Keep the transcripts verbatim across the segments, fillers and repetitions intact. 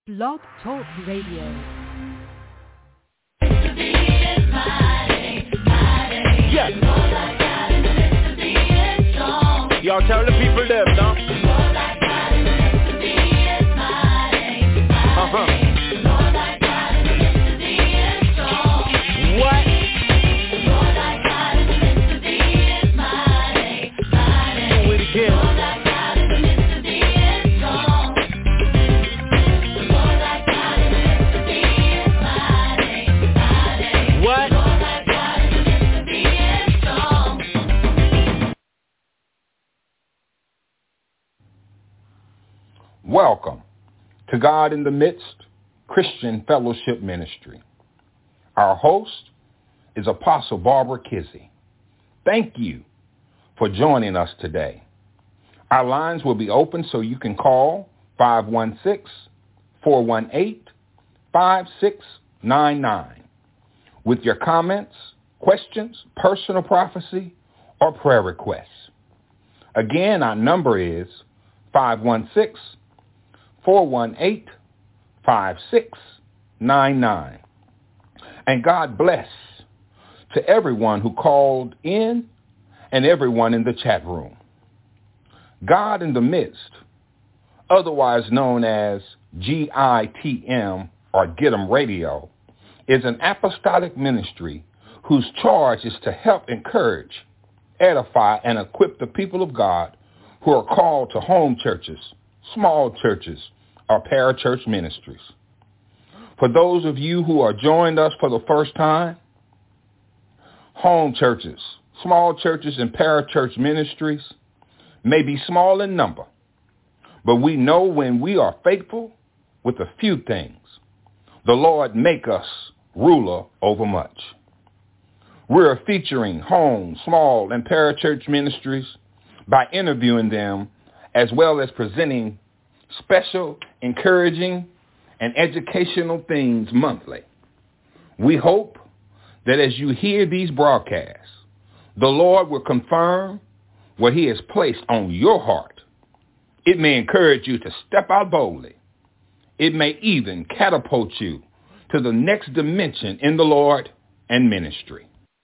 Blog Talk Radio. Yes. Y'all tell the people them, no? Uh-huh. What? Do it again. Welcome to God in the Midst Christian Fellowship Ministry. Our host is Apostle Barbara Kizzie. Thank you for joining us today. Our lines will be open so you can call five one six, four one eight, five six nine nine with your comments, questions, personal prophecy, or prayer requests. Again, our number is five one six, four one eight, five six nine nine. And God bless to everyone who called in and everyone in the chat room. God in the Midst, otherwise known as G I T M or Get 'em Radio, is an apostolic ministry whose charge is to help encourage, edify, and equip the people of God who are called to home churches, small churches, or parachurch ministries. For those of you who are joined us for the first time, home churches, small churches, and parachurch ministries may be small in number, but we know when we are faithful with a few things, the Lord make us ruler over much. We're featuring home, small, and parachurch ministries by interviewing them as well as presenting special, encouraging, and educational things monthly. We hope that as you hear these broadcasts, the Lord will confirm what he has placed on your heart. It may encourage you to step out boldly. It may even catapult you to the next dimension in the Lord and ministry.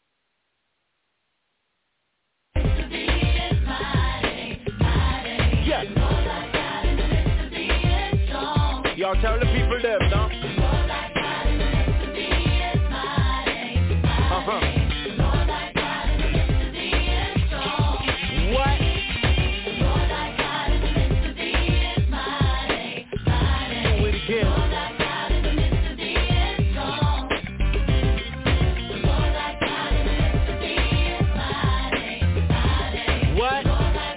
Y'all tell the people them, no? Uh-huh. What? Do it again. What?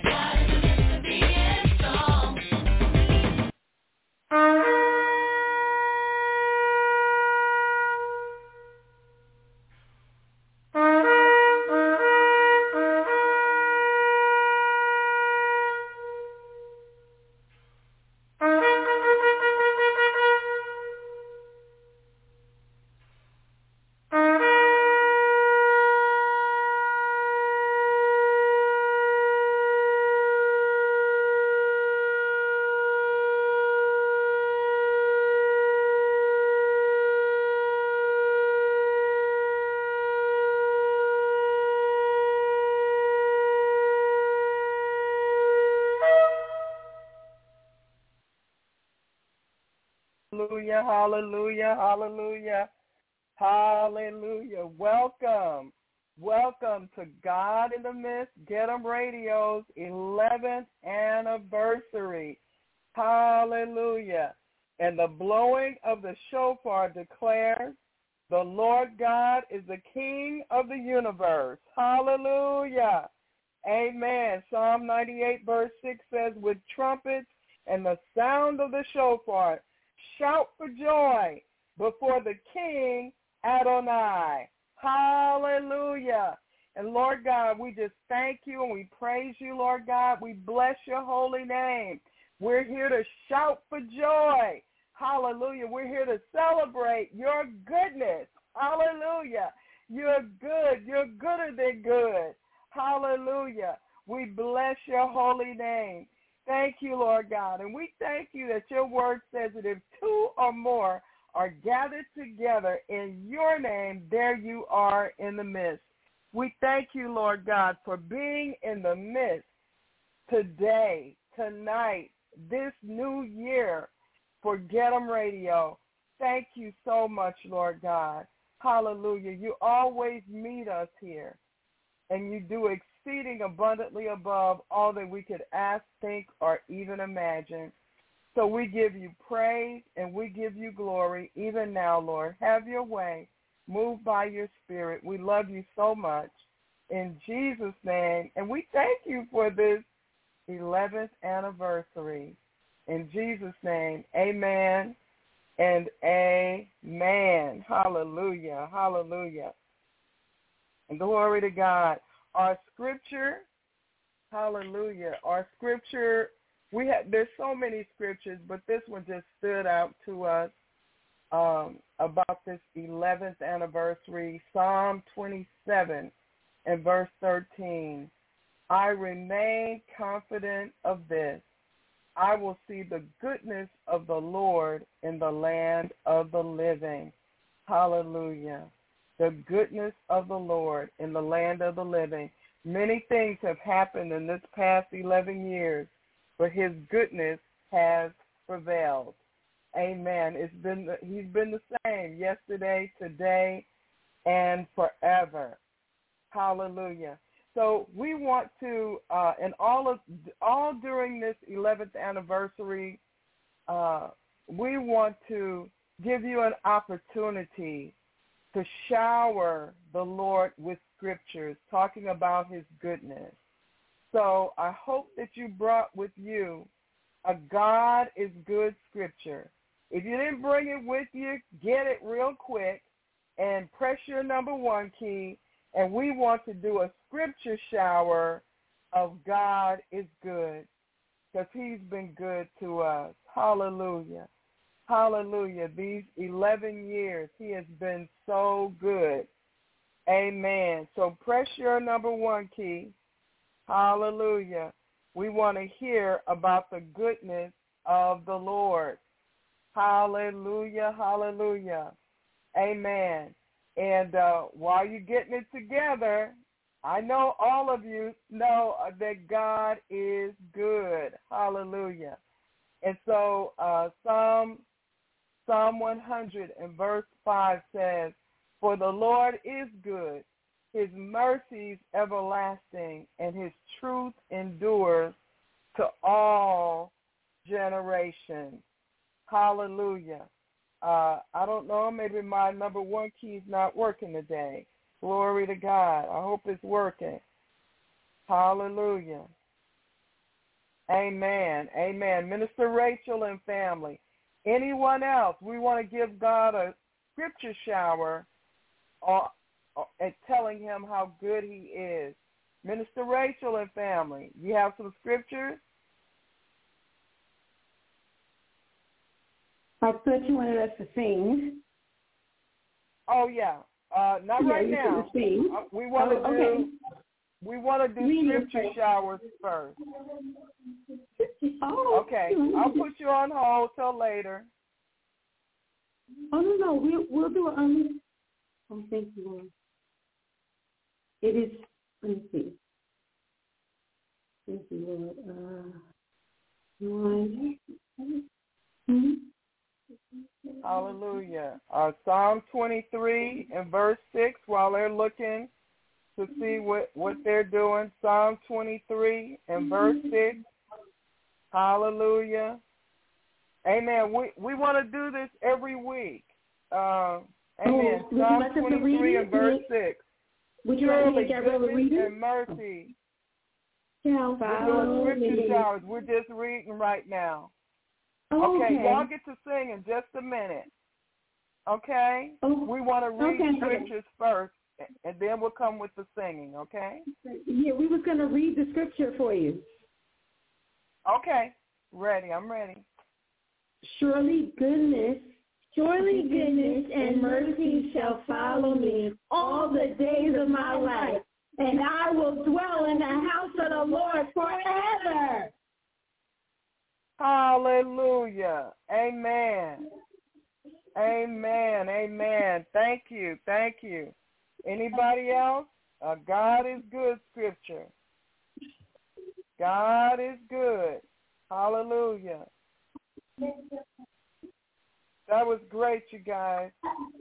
Hallelujah, hallelujah, hallelujah, hallelujah. Welcome, welcome to God in the Midst, Get 'em Radio's eleventh anniversary. Hallelujah. And the blowing of the shofar declares, the Lord God is the King of the universe. Hallelujah. Amen. Psalm ninety-eight verse six says, with trumpets and the sound of the shofar, shout for joy before the King Adonai. Hallelujah. And Lord God, we just thank you and we praise you, Lord God. We bless your holy name. We're here to shout for joy. Hallelujah. We're here to celebrate your goodness. Hallelujah. You're good. You're gooder than good. Hallelujah. We bless your holy name. thank you, Lord God. And we thank you that your word says that if two or more are gathered together in your name, there you are in the midst. We thank you, Lord God, for being in the midst today, tonight, this new year for Get 'em Radio. Thank you so much, Lord God. Hallelujah. You always meet us here, and you do exceeding abundantly above all that we could ask, think, or even imagine. So we give you praise and we give you glory even now, Lord. Have your way. Move by your spirit. We love you so much. In Jesus' name. And we thank you for this eleventh anniversary. In Jesus' name, amen and amen. Hallelujah. Hallelujah. And glory to God. Our scripture, hallelujah, our scripture, we have, there's so many scriptures, but this one just stood out to us um, about this eleventh anniversary. Psalm twenty-seven and verse thirteen. I remain confident of this. I will see the goodness of the Lord in the land of the living. Hallelujah. The goodness of the Lord in the land of the living. Many things have happened in this past eleven years, but his goodness has prevailed. Amen. It's been he's been the same yesterday, today, and forever. Hallelujah. So we want to, uh, and all of all during this eleventh anniversary, uh, we want to give you an opportunity to shower the Lord with scriptures talking about his goodness. So I hope that you brought with you a God is good scripture. If you didn't bring it with you, get it real quick and press your number one key, and we want to do a scripture shower of God is good because he's been good to us. Hallelujah. Hallelujah. These eleven years, he has been so good. Amen. So press your number one key. Hallelujah. We want to hear about the goodness of the Lord. Hallelujah. Hallelujah. Amen. And uh, while you're getting it together, I know all of you know that God is good. Hallelujah. And so uh, Psalm Psalm one hundred and verse five says, for the Lord is good, his mercies everlasting, and his truth endures to all generations. Hallelujah. Uh, I don't know, maybe my number one key is not working today. Glory to God. I hope it's working. Hallelujah. Amen. Amen. Minister Rachel and family. Anyone else? We want to give God a scripture shower or, or, and telling him how good he is. Minister Rachel and family, you have some scriptures? I thought you wanted us to sing. Oh, yeah. Uh, not yeah, right now. Sing. Uh, we want to oh, do okay. we want to do Read scripture it. showers first. Oh, okay. I'll put you on hold till later. Oh, no, no. We'll, we'll do it on. Oh, thank you, Lord. It is, let me see. Thank you, Lord. Uh, one. Mm-hmm. Hallelujah. Uh, Psalm twenty-three and verse six, while they're looking to see what, what they're doing. Psalm twenty-three and verse six. Hallelujah. Amen. We we want to do this every week. Uh, amen. Oh, Psalm twenty-three and verse six. Would you like me to get Surely ready to read goodness it? and mercy. Shall We're doing scripture showers. We're just reading right now. Oh, okay. okay, Y'all get to sing in just a minute. Okay? Oh, we want to read okay. scriptures first, and then we'll come with the singing, okay? Yeah, we was going to read the scripture for you. Okay. Ready. I'm ready. Surely goodness, surely goodness and mercy shall follow me all the days of my life, and I will dwell in the house of the Lord forever. Hallelujah. Amen. Amen. Amen. Thank you. Thank you. Anybody else? Uh, God is good scripture. God is good. Hallelujah. That was great, you guys.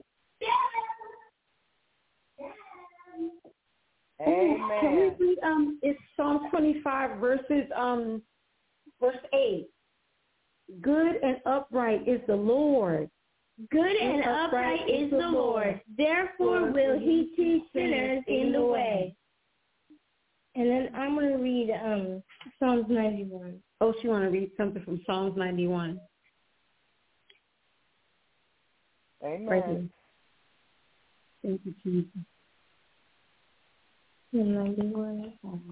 Amen. Can we read, um, it's Psalm twenty-five, verses, um, verse eight. Good and upright is the Lord. Good and upright is the Lord. Therefore will he teach sinners in the way. And then I'm going to read um, Psalms ninety-one. Oh, she want to read something from Psalms ninety-one. Amen. Right. Thank you, Jesus. ninety-one.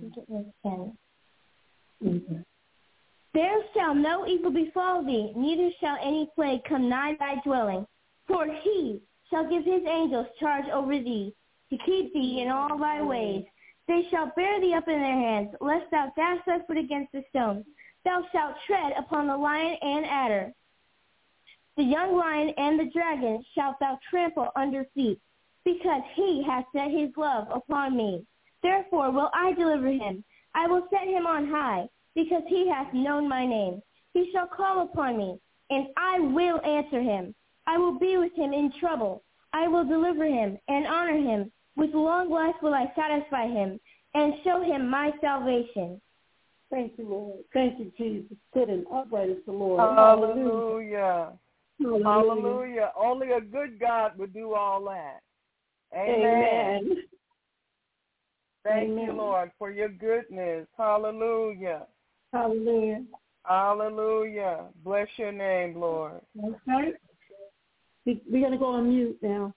Mm-hmm. There shall no evil befall thee, neither shall any plague come nigh thy dwelling. For he shall give his angels charge over thee, to keep thee in all thy ways. They shall bear thee up in their hands, lest thou dash thy foot against a stone. Thou shalt tread upon the lion and adder. The young lion and the dragon shalt thou trample under feet, because he hath set his love upon me. Therefore will I deliver him. I will set him on high, because he hath known my name. He shall call upon me, and I will answer him. I will be with him in trouble. I will deliver him and honor him. With long life will I satisfy him, and show him my salvation. Thank you, Lord. Thank you, Jesus. Good and upright is the Lord. Hallelujah. Hallelujah. Hallelujah. Only a good God would do all that. Amen. Amen. Thank Amen. you, Lord, for your goodness. Hallelujah. Hallelujah. Hallelujah. Bless your name, Lord. Okay. We, we're going to go on mute now.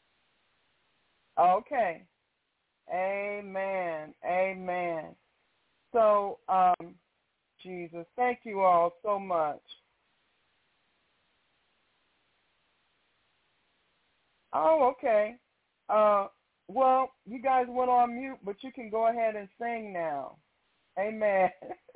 Okay. Amen. Amen. So, um, Jesus, thank you all so much. Oh, okay. Uh, well, you guys went on mute, but you can go ahead and sing now. Amen.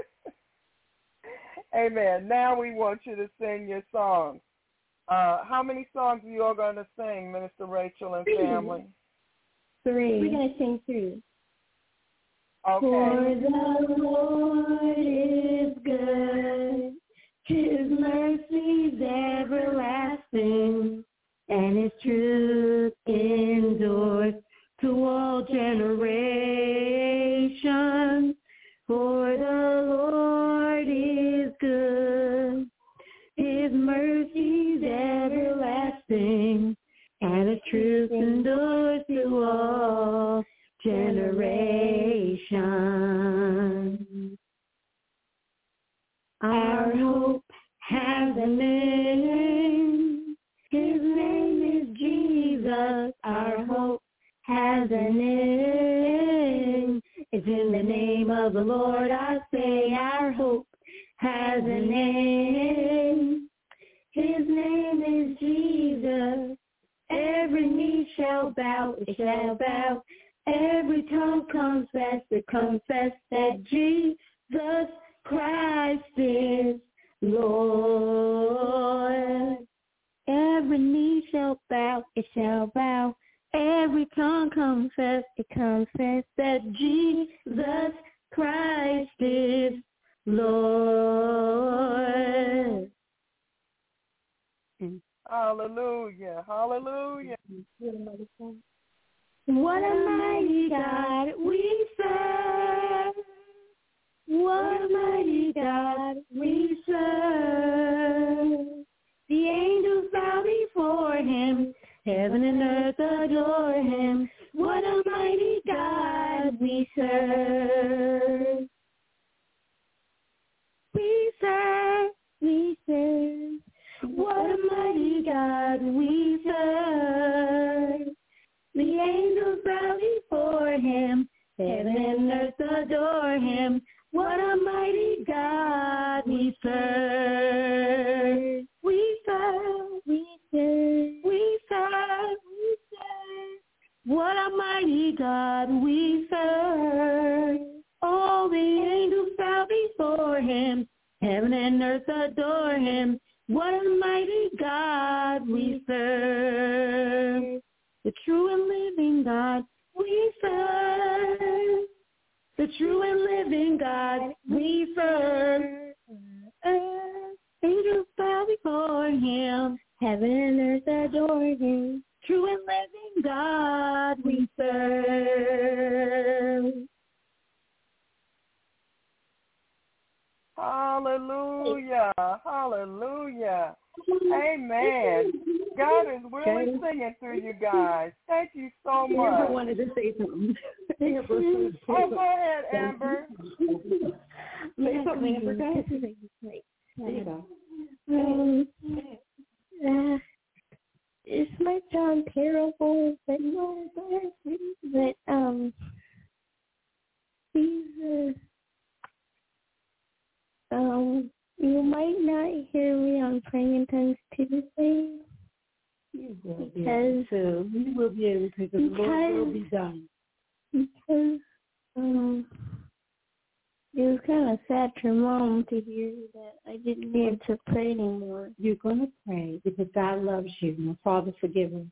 Amen. Now we want you to sing your songs. Uh, how many songs are you all going to sing, Minister Rachel and family? Three. We're going to sing three. Okay. For the Lord is good, his mercies everlasting, and his truth endures to all generations. For the Lord is good, his mercies everlasting, and his truth endures to all generations. Our hope has a name. His name is Jesus. Our hope has a name. It's in the name of the Lord I say our hope has a name. His name is Jesus. Every knee shall bow, it shall bow. Every tongue confess, it confess that Jesus Christ is Lord. Every knee shall bow, it shall bow. Every tongue confess, it confess that Jesus Christ is Lord. Hallelujah. Hallelujah. What a mighty God we serve. What a mighty God we serve. The angels bow before him. Heaven and earth adore him. What a mighty God we serve. We serve, we serve. What a mighty God we serve. The angels bow before him. Heaven and earth adore him. What a mighty God we serve. We serve, we serve, we serve, we serve. What a mighty God we serve. All the angels bow before him. Heaven and earth earth adore him. What a mighty God we serve. The true and living God we serve. The true and living God we serve. Angels bow before him. Heaven and earth adore him. True and living God we serve. Hallelujah. Hallelujah. Amen. God is really okay. singing through you guys. Thank you so much. Amber wanted to say something. Amber, oh, go ahead, Amber. Say something, Amber. Go ahead. There you go. Um, uh, this might sound terrible, but no, but um, these uh, um, you might not hear me on Praying in Tongues Tuesday. You will be able to. You will be able to, because the Lord will be done. Because um. it was kind of sad for Mom to hear that I didn't need to pray anymore. You're going to pray because God loves you. My Father, forgive him.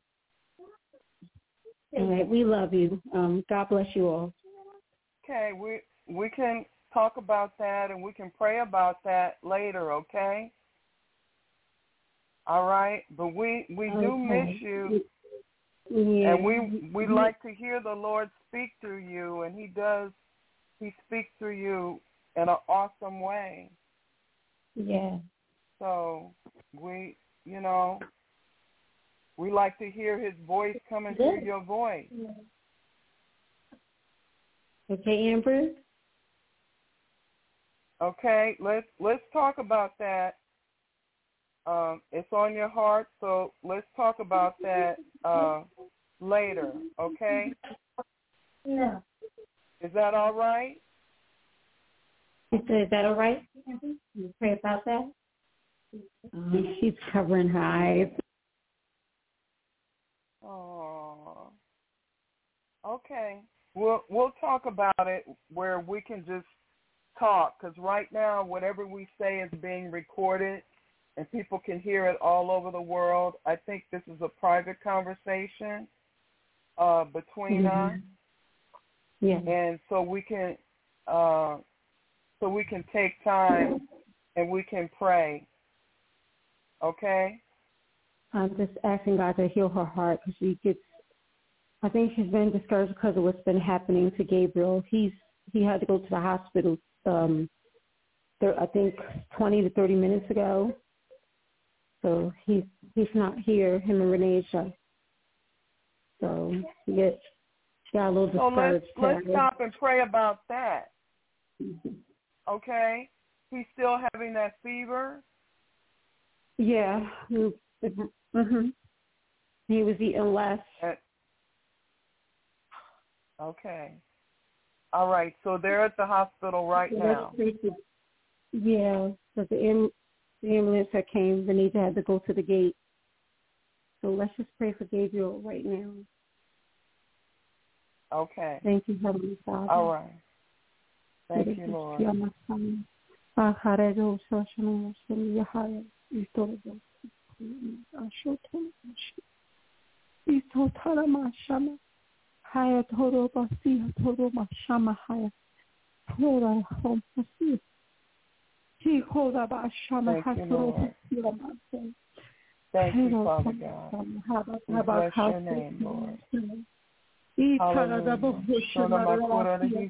All right, we love you. Um, God bless you all. Okay, we we can talk about that and we can pray about that later, okay? All right, but we, we do okay. miss you, yeah. and we we like to hear the Lord speak through you, and he does. He speaks through you in an awesome way. Yeah. So we, you know, we like to hear his voice coming Good. through your voice. Yeah. Okay, Amber. Okay, let's let's talk about that. Um, it's on your heart, so let's talk about that uh, later. Okay. Yeah. Is that all right? Is that all right? Can you pray about that? Um, she's covering her eyes. Oh. Okay. We'll we'll talk about it where we can just talk, because right now whatever we say is being recorded and people can hear it all over the world. I think this is a private conversation uh, between mm-hmm. us. Yeah. And so we can, uh, so we can take time and we can pray. Okay. I'm just asking God to heal her heart, because she gets. I think she's been discouraged because of what's been happening to Gabriel. He's he had to go to the hospital. Um, there, I think twenty to thirty minutes ago. So he's he's not here. Him and Renee just. So he gets. Got a little discouraged. So let's, let's stop and pray about that. Okay? He's still having that fever? Yeah. Mm-hmm. He was eating less. Okay. All right. So they're at the hospital right now. Yeah. So the, am- the ambulance that came, Renita had to go to the gate. So let's just pray for Gabriel right now. Okay. Thank you, Heavenly Father. All right. Thank you, Lord. Thank you, Lord. Thank you, Father God. We bless your name, Lord. Hallelujah.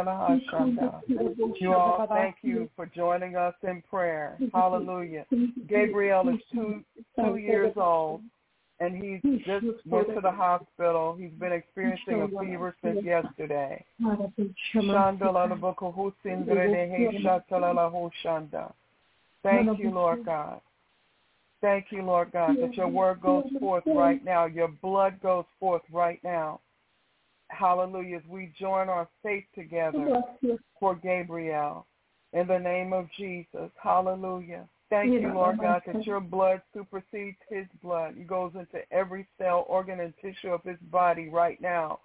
You all, thank you for joining us in prayer. Hallelujah. Gabriel is two two years old, and he just went to the hospital. He's been experiencing a fever since yesterday. Thank you, Lord God. Thank you, Lord God, that your word goes forth right now. Your blood goes forth right now. Hallelujah. As we join our faith together for Gabriel in the name of Jesus. Hallelujah. Thank you, Lord God, that your blood supersedes his blood. It goes into every cell, organ, and tissue of his body right now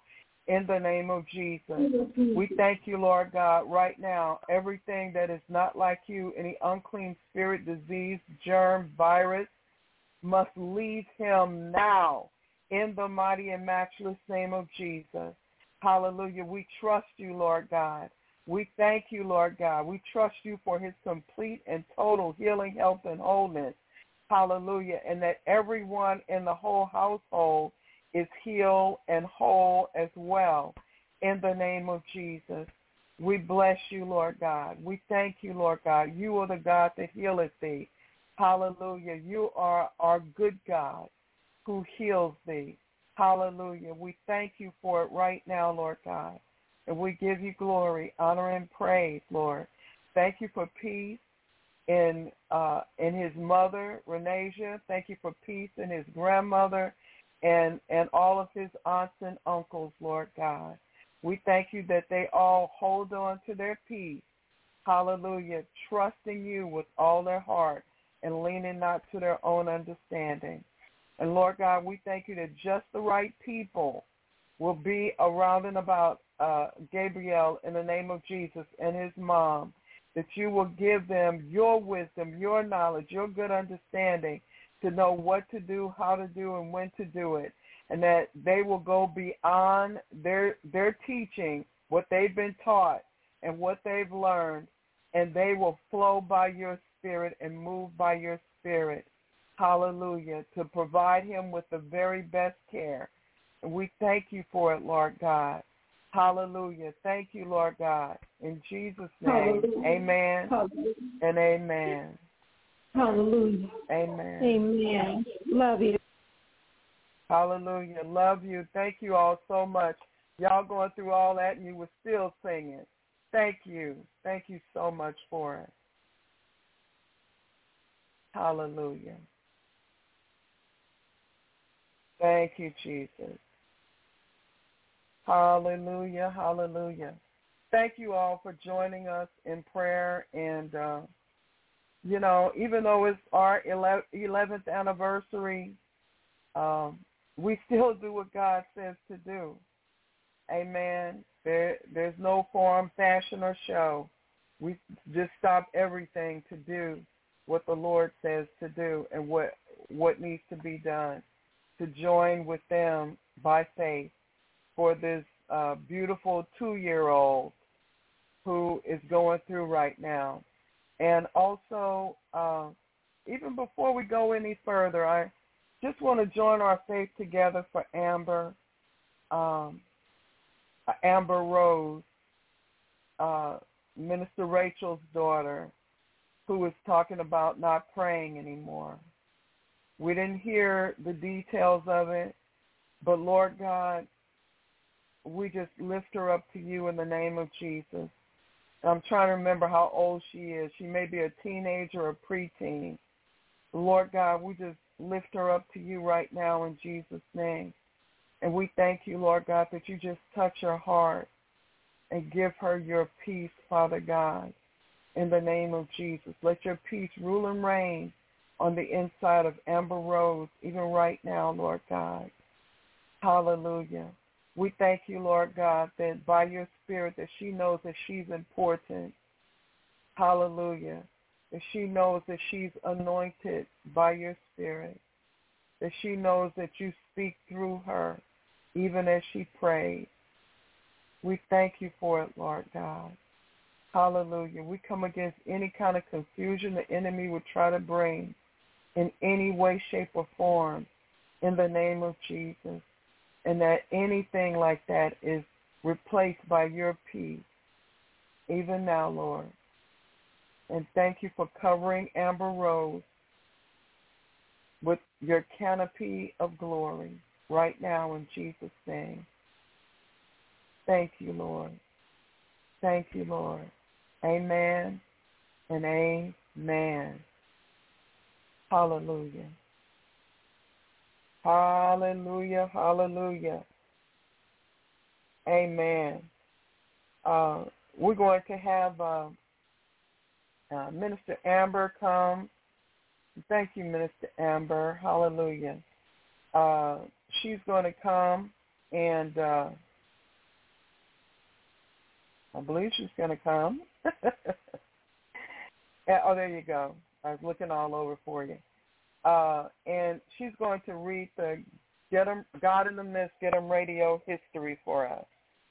in the name of Jesus. We thank you, Lord God, right now. Everything that is not like you, any unclean spirit, disease, germ, virus, must leave him now in the mighty and matchless name of Jesus. Hallelujah. We trust you, Lord God. We thank you, Lord God. We trust you for his complete and total healing, health, and wholeness. Hallelujah. And that everyone in the whole household is healed and whole as well in the name of Jesus. We bless you, Lord God. We thank you, Lord God. You are the God that healeth thee. Hallelujah. You are our good God who heals thee. Hallelujah. We thank you for it right now, Lord God. And we give you glory, honor, and praise, Lord. Thank you for peace in uh, in his mother, Renasia. Thank you for peace in his grandmother and, and all of his aunts and uncles, Lord God. We thank you that they all hold on to their peace. Hallelujah. Trusting you with all their heart and leaning not to their own understanding. And Lord God, we thank you that just the right people will be around and about uh, Gabriel in the name of Jesus and his mom, that you will give them your wisdom, your knowledge, your good understanding to know what to do, how to do, and when to do it, and that they will go beyond their their teaching, what they've been taught and what they've learned, and they will flow by your spirit and move by your spirit. Hallelujah, to provide him with the very best care. And we thank you for it, Lord God. Hallelujah. Thank you, Lord God. In Jesus' name, hallelujah. Amen, hallelujah. And amen. Hallelujah. Amen. Amen. Love you. Hallelujah. Love you. Thank you all so much. Y'all going through all that and you were still singing. Thank you. Thank you so much for it. Hallelujah. Thank you, Jesus. Hallelujah, hallelujah. Thank you all for joining us in prayer. And, uh, you know, even though it's our eleventh anniversary, um, we still do what God says to do. Amen. There, there's no form, fashion, or show. We just stop everything to do what the Lord says to do and what what needs to be done, to join with them by faith for this uh, beautiful two-year-old who is going through right now. And also, uh, even before we go any further, I just want to join our faith together for Amber, um, Amber Rose, uh, Minister Rachel's daughter, who was talking about not praying anymore. We didn't hear the details of it, but Lord God, we just lift her up to you in the name of Jesus. I'm trying to remember how old she is. She may be a teenager or a preteen. Lord God, we just lift her up to you right now in Jesus' name. And we thank you, Lord God, that you just touch her heart and give her your peace, Father God, in the name of Jesus. Let your peace rule and reign on the inside of Amber Rose, even right now, Lord God. Hallelujah. We thank you, Lord God, that by your spirit that she knows that she's important. Hallelujah. That she knows that she's anointed by your spirit. That she knows that you speak through her even as she prays. We thank you for it, Lord God. Hallelujah. We come against any kind of confusion the enemy would try to bring in any way, shape, or form in the name of Jesus. And that anything like that is replaced by your peace, even now, Lord. And thank you for covering Amber Rose with your canopy of glory right now in Jesus' name. Thank you, Lord. Thank you, Lord. Amen and amen. Hallelujah. Hallelujah, hallelujah. Amen. Uh, we're going to have uh, uh, Minister Amber come. Thank you, Minister Amber. Hallelujah. Uh, she's going to come and uh, I believe she's going to come. Oh, there you go. I was looking all over for you. Uh, and she's going to read the Get 'em, God in the Midst, Get 'em Radio history for us.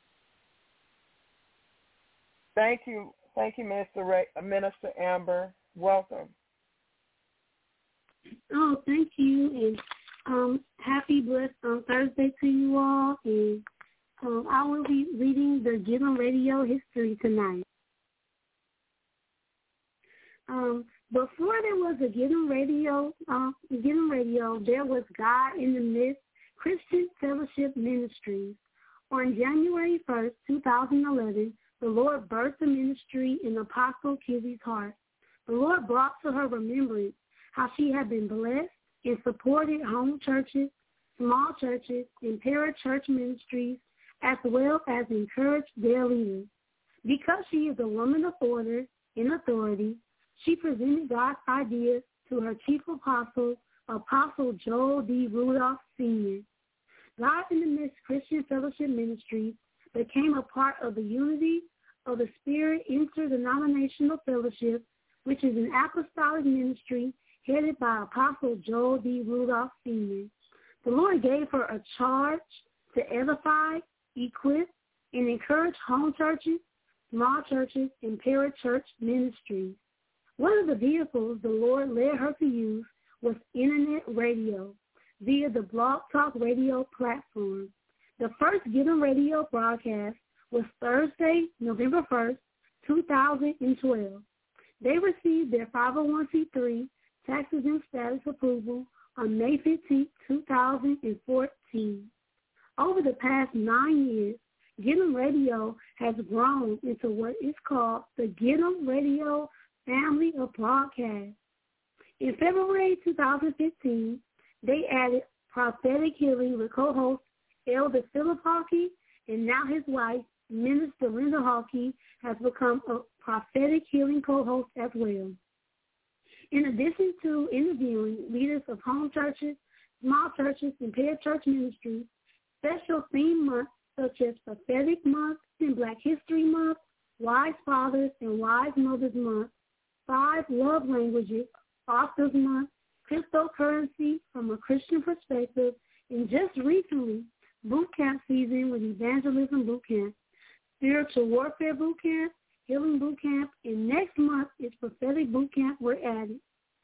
Thank you. Thank you, Minister, Ray, Minister Amber. Welcome. Oh, thank you, and um, happy blessed um, Thursday to you all. And um, I will be reading the Get 'em Radio history tonight. Um, before there was a Get 'em Radio, uh, Get 'em Radio, there was God in the Midst Christian Fellowship Ministries. On January first, two thousand eleven, the Lord birthed the ministry in Apostle Kizzy's heart. The Lord brought to her remembrance how she had been blessed and supported home churches, small churches, and para-church ministries, as well as encouraged their leaders. Because she is a woman of order and authority, she presented God's ideas to her chief apostle, Apostle Joel D. Rudolph, Senior God in the Midst Christian Fellowship Ministries became a part of the Unity of the Spirit Interdenominational Fellowship, which is an apostolic ministry headed by Apostle Joel D. Rudolph, Senior The Lord gave her a charge to edify, equip, and encourage home churches, small churches, and para-church ministries. One of the vehicles the Lord led her to use was internet radio via the Blog Talk Radio platform. The first Get 'em Radio broadcast was Thursday, November first, two thousand twelve. They received their five oh one c three taxes and status approval on May fifteenth, two thousand fourteen. Over the past nine years, Get 'em Radio has grown into what is called the Get 'em Radio family of broadcasts. In February two thousand fifteen, they added Prophetic Healing with co-host Elder Philip Hawkey, and now his wife, Minister Linda Hawkey, has become a Prophetic Healing co-host as well. In addition to interviewing leaders of home churches, small churches, and para-church ministries, special theme months such as Prophetic Month and Black History Month, Wise Fathers and Wise Mothers Month, Five Love Languages, Authors Month, Cryptocurrency from a Christian Perspective, and just recently, Boot Camp season with Evangelism Boot Camp, Spiritual Warfare Boot Camp, Healing Boot Camp, and next month is Prophetic Boot Camp were added,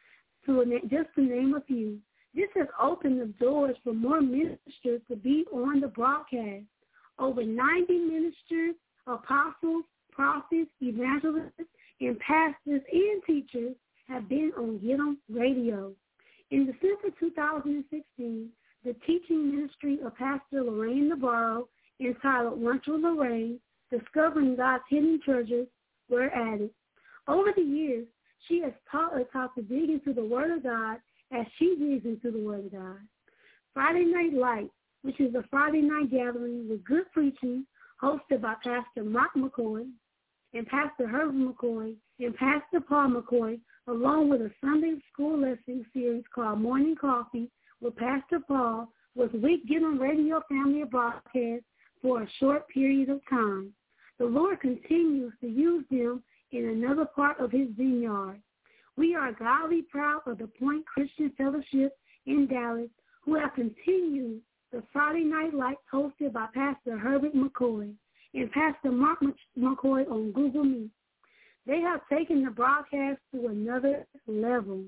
to a, just to name a few. This has opened the doors for more ministers to be on the broadcast. Over ninety ministers, apostles, prophets, evangelists, and pastors and teachers have been on Get 'em Radio. In December two thousand sixteen, the teaching ministry of Pastor Lorraine Navarro, entitled Lunch with Lorraine, Discovering God's Hidden Treasures, were added. Over the years, she has taught us how to dig into the Word of God as she digs into the Word of God. Friday Night Light, which is a Friday night gathering with good preaching, hosted by Pastor Mark McCoy and Pastor Herbert McCoy and Pastor Paul McCoy, along with a Sunday school lesson series called Morning Coffee with Pastor Paul, was with Get 'em Radio family of broadcast for a short period of time. The Lord continues to use them in another part of his vineyard. We are godly proud of the Point Christian Fellowship in Dallas, who have continued the Friday Night Lights hosted by Pastor Herbert McCoy and Pastor Mark McCoy on Google Meet. They have taken the broadcast to another level,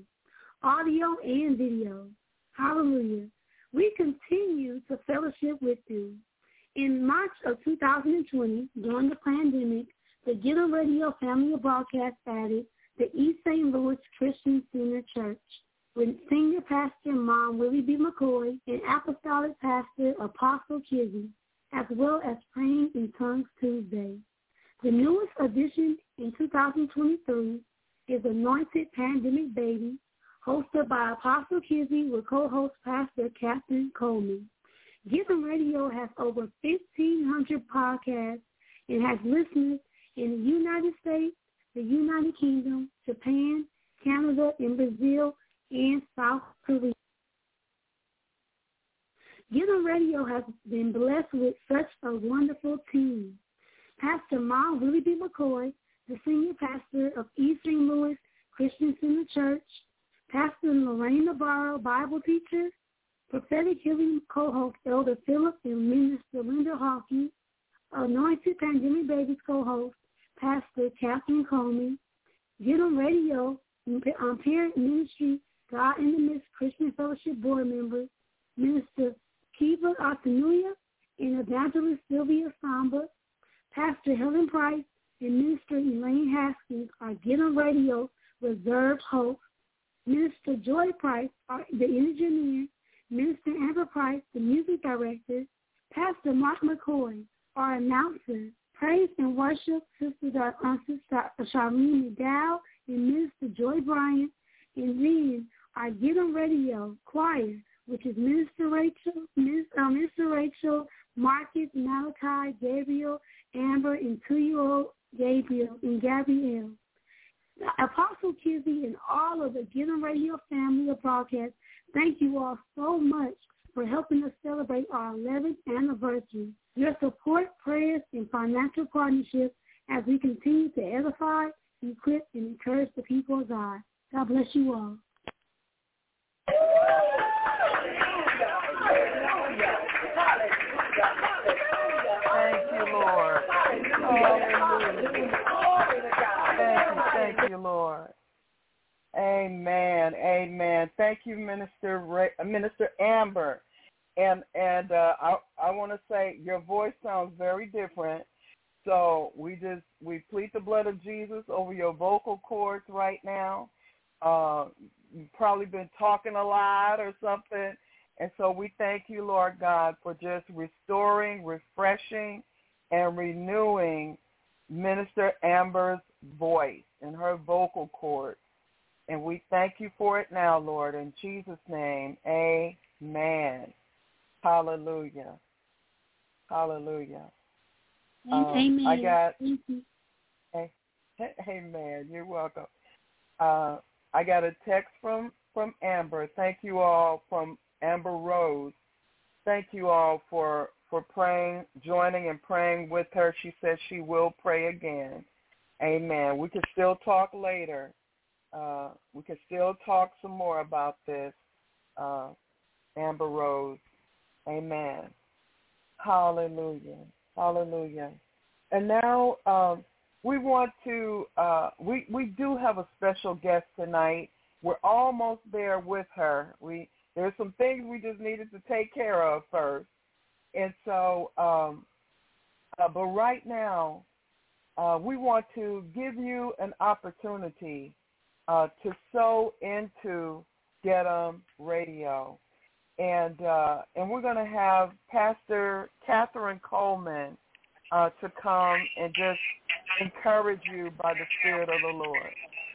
audio and video. Hallelujah. We continue to fellowship with them. In March of two thousand twenty, during the pandemic, the Get 'em Radio family of broadcasts added the East Saint Louis Christian Center Church, with Senior Pastor Mom Willie B. McCoy and Apostolic Pastor Apostle Kizzy, as well as Praying in Tongues Tuesday. The newest addition in two thousand twenty-three is Anointed Pandemic Baby, hosted by Apostle Kizzy with co-host Pastor Captain Coleman. Get 'em Radio has over fifteen hundred podcasts and has listeners in the United States, the United Kingdom, Japan, Canada, and Brazil, and South Korea. Get 'em Radio has been blessed with such a wonderful team. Pastor Ma Willie B. McCoy, the senior pastor of East Saint Louis Christian Center Church, Pastor Lorraine Navarro, Bible teacher, Prophetic Healing co-host Elder Philip and Minister Linda Hawkins, Anointed Pandemic Babies co-host Pastor Catherine Coleman, Get On Radio, um, Parent Ministry, God in the Midst Christian Fellowship Board member, Minister Kiva Atanuya and Evangelist Sylvia Samba, Pastor Helen Price and Minister Elaine Haskins are Get On Radio reserve hosts. Minister Joy Price, are the engineer, Minister Amber Price, the music director, Pastor Mark McCoy, our announcer. Praise and worship, Sisters are uh, Sister Charlene McDowell and Minister Joy Bryant, and then our Get On Radio choir, which is Minister Rachel, Minister, uh, Minister Rachel, Marcus, Malachi, Gabriel, Amber, and two-year-old Gabriel and Gabrielle. Apostle Kizzy and all of the Get On Radio family of broadcasts, thank you all so much for helping us celebrate our eleventh anniversary. Your support, prayers, and financial partnership as we continue to edify, equip, and encourage the people of God. God bless you all. Thank you, Lord. Hallelujah. Thank you, thank you, Lord. Amen, amen. Thank you, Minister Ray, Minister Amber. And and uh, I I want to say your voice sounds very different. So we just we plead the blood of Jesus over your vocal cords right now. Uh, you've probably been talking a lot or something. And so we thank you, Lord God, for just restoring, refreshing, and renewing Minister Amber's voice and her vocal cords. And we thank you for it now, Lord. In Jesus' name, amen. Hallelujah. Hallelujah. Um, amen. I got, mm-hmm. hey, amen. You're welcome. Uh, I got a text from, from Amber. Thank you all from Amber Rose. Thank you all for, for praying, joining and praying with her. She says she will pray again. Amen. We can still talk later. Uh, we can still talk some more about this, uh, Amber Rose. Amen. Hallelujah. Hallelujah. And now um, we want to, uh, we, we do have a special guest tonight. We're almost there with her. We There's some things we just needed to take care of first. And so, um, uh, but right now, uh, we want to give you an opportunity uh, to sow into Get On Radio. And uh, and we're going to have Pastor Catherine Coleman uh, to come and just encourage you by the Spirit of the Lord.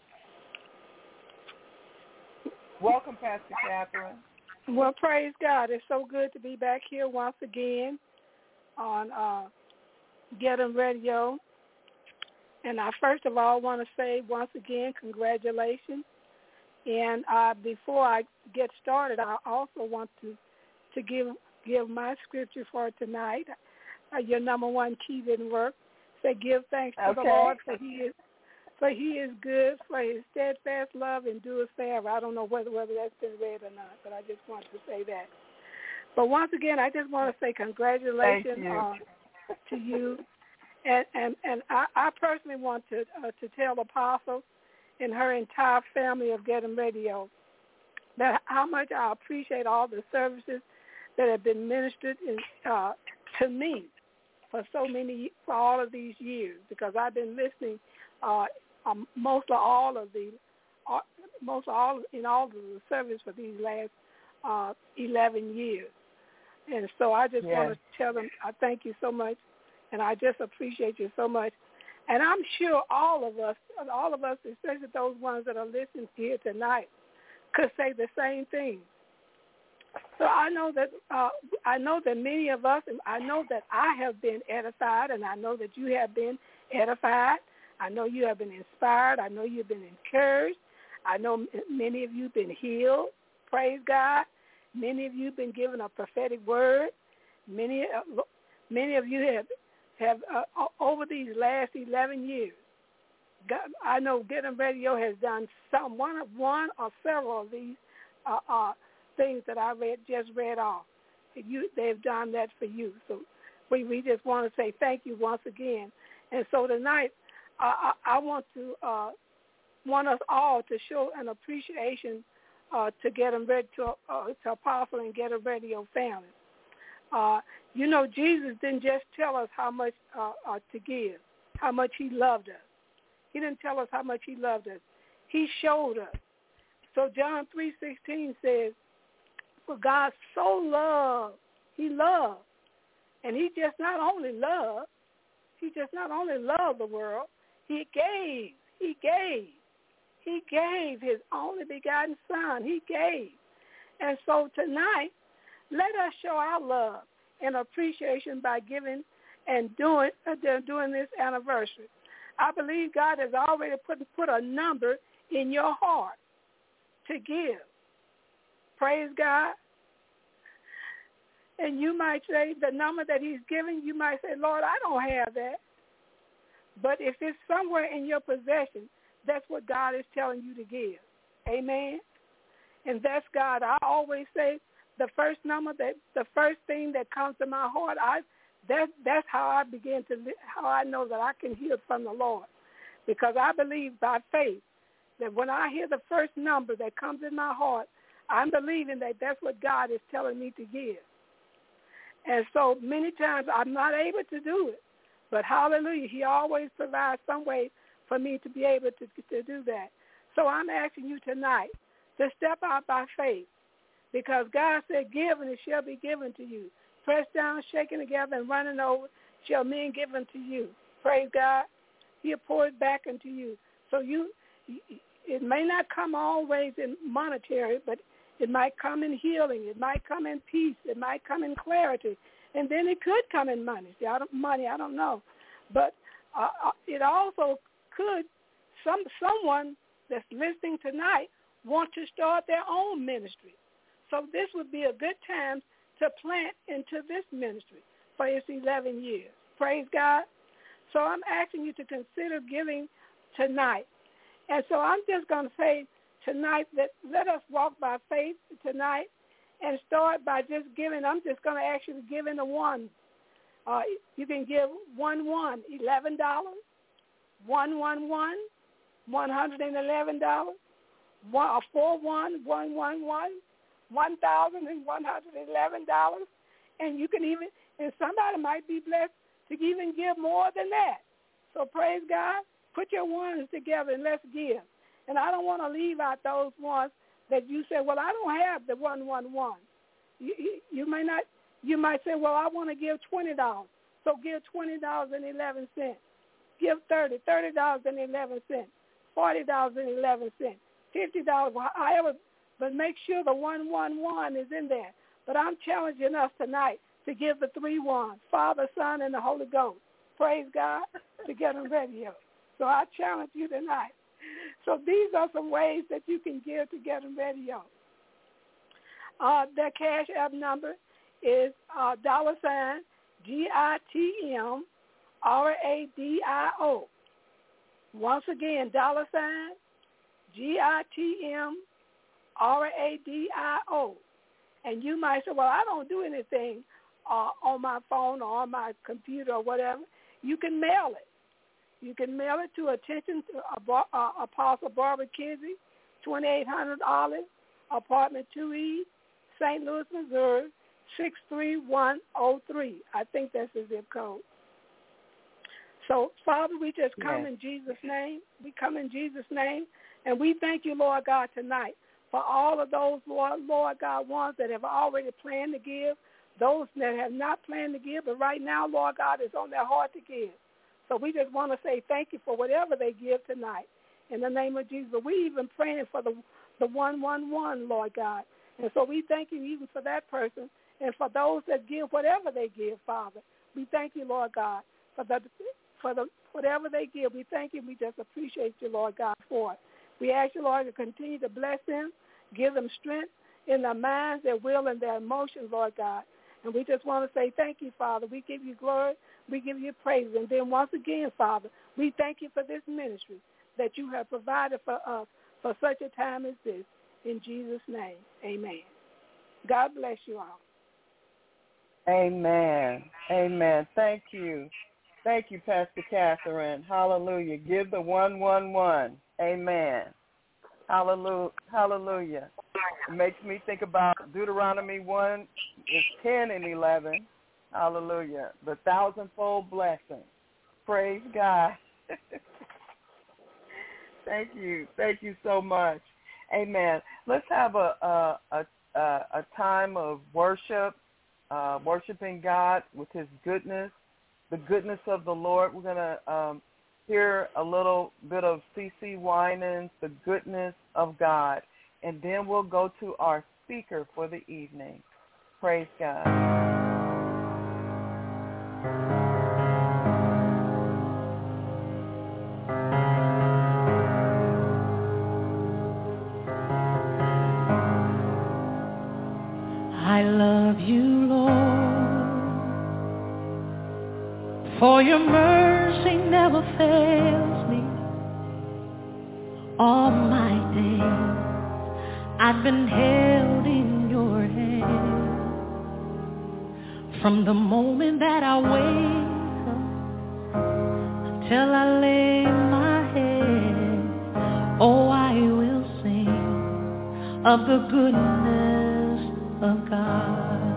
Welcome, Pastor Catherine. Well, praise God. It's so good to be back here once again on uh, Get On Radio. And I first of all want to say once again, congratulations. And uh, before I get started, I also want to, to give give my scripture for tonight. Uh, your number one key didn't work. Say, give thanks to okay. the Lord, for he is for he is good, for his steadfast love endures forever. I don't know whether whether that's been read or not, but I just wanted to say that. But once again, I just want to say congratulations you. uh, to you. And and, and I, I personally want to uh, to tell Apostle and her entire family of Get On Radio that how much I appreciate all the services that have been ministered in, uh, to me for so many, for all of these years, because I've been listening uh, um, most of all of the, uh, most of all in all of the service for these last uh, eleven years. And so I just yes. want to tell them I thank you so much, and I just appreciate you so much. And I'm sure all of us, all of us, especially those ones that are listening here tonight, could say the same thing. So I know that uh, I know that many of us, I know that I have been edified, and I know that you have been edified. I know you have been inspired. I know you've been encouraged. I know many of you have been healed. Praise God. Many of you have been given a prophetic word. Many, uh, many of you have have, uh, over these last eleven years, got, I know Get 'em Radio has done some, one, of, one or several of these uh, uh, things that I read just read off. You, they've done that for you. So we, we just want to say thank you once again. And so tonight, uh, I, I want to uh, want us all to show an appreciation uh, to Get 'em Ready to, uh, to Apostle and Get 'em Radio family. Uh, you know, Jesus didn't just tell us how much uh, uh, to give, how much he loved us. He didn't tell us how much he loved us. He showed us. So John three sixteen says, for God so loved, he loved. And he just not only loved, he just not only loved the world, he gave, he gave. He gave his only begotten son. He gave. And so tonight, let us show our love and appreciation by giving and doing, uh, doing this anniversary. I believe God has already put, put a number in your heart to give. Praise God. And you might say the number that he's giving, you might say, Lord, I don't have that. But if it's somewhere in your possession, that's what God is telling you to give. Amen. And that's God. I always say the first number, that the first thing that comes to my heart, I that that's how I begin to how I know that I can hear from the Lord, because I believe by faith that when I hear the first number that comes in my heart, I'm believing that that's what God is telling me to give. And so many times I'm not able to do it, but hallelujah, he always provides some way for me to be able to, to do that. So I'm asking you tonight to step out by faith, because God said, give and it shall be given to you. Pressed down, shaken together, and running over shall men give unto you. Praise God. He'll pour it back into you. So you, it may not come always in monetary, but it might come in healing. It might come in peace. It might come in clarity. And then it could come in money. See, I don't, money, I don't know. But uh, it also could, some someone that's listening tonight want to start their own ministry. So this would be a good time to plant into this ministry for its eleven years. Praise God. So I'm asking you to consider giving tonight. And so I'm just going to say tonight that let us walk by faith tonight and start by just giving. I'm just going to ask you to give in the one. Uh, you can give one one, eleven dollars, one one one, one hundred eleven dollars, one, four one, one one one, one thousand one hundred eleven dollars, and you can even, and somebody might be blessed to even give more than that. So praise God. Put your ones together and let's give. And I don't want to leave out those ones that you say, well, I don't have the one one one. You, you, you may not. You might say, well, I want to give twenty dollars. So give twenty dollars and eleven cents. Give thirty dollars, thirty dollars and eleven cents, forty dollars and eleven cents, fifty dollars, however. But make sure the one one one is in there. But I'm challenging us tonight to give the three ones, Father, Son, and the Holy Ghost. Praise God, to Get 'em Radio. So I challenge you tonight. So these are some ways that you can give to Get 'em Radio. Uh, their Cash App number is uh, dollar sign G I T M R A D I O. Once again, dollar sign G I T M R A D I O. And you might say, well, I don't do anything uh, on my phone or on my computer or whatever. You can mail it. You can mail it to attention to uh, uh, Apostle Barbara Kizzy, twenty-eight hundred Olive, Apartment two E, Saint Louis, Missouri, six three one oh three. I think that's the zip code. So, Father, we just come yes. in Jesus' name. We come in Jesus' name, and we thank you, Lord God, tonight for all of those, Lord, Lord God, ones that have already planned to give, those that have not planned to give, but right now, Lord God, it's on their heart to give. So we just want to say thank you for whatever they give tonight in the name of Jesus. But we even praying for the the one one one, Lord God. And so we thank you even for that person and for those that give whatever they give, Father. We thank you, Lord God, for the for the whatever they give. We thank you. We just appreciate you, Lord God, for it. We ask you, Lord, to continue to bless them, give them strength in their minds, their will, and their emotions, Lord God. And we just want to say thank you, Father. We give you glory. We give you praise. And then once again, Father, we thank you for this ministry that you have provided for us for such a time as this. In Jesus' name, amen. God bless you all. Amen. Amen. Thank you. Thank you, Pastor Catherine. Hallelujah. Give the one, one, one. Amen. Hallelujah. Hallelujah. It makes me think about Deuteronomy one, is ten and eleven. Hallelujah. The thousandfold blessing. Praise God. Thank you. Thank you so much. Amen. Let's have a a a, a time of worship, uh, worshiping God with his goodness, the goodness of the Lord. We're going to um, hear a little bit of C C Winans, the goodness of God. And then we'll go to our speaker for the evening. Praise God. I love you, Lord, for your mercy never fails me. All my days I've been held in your hand. From the moment that I wake up till I lay my head, oh, I will sing of the goodness of God.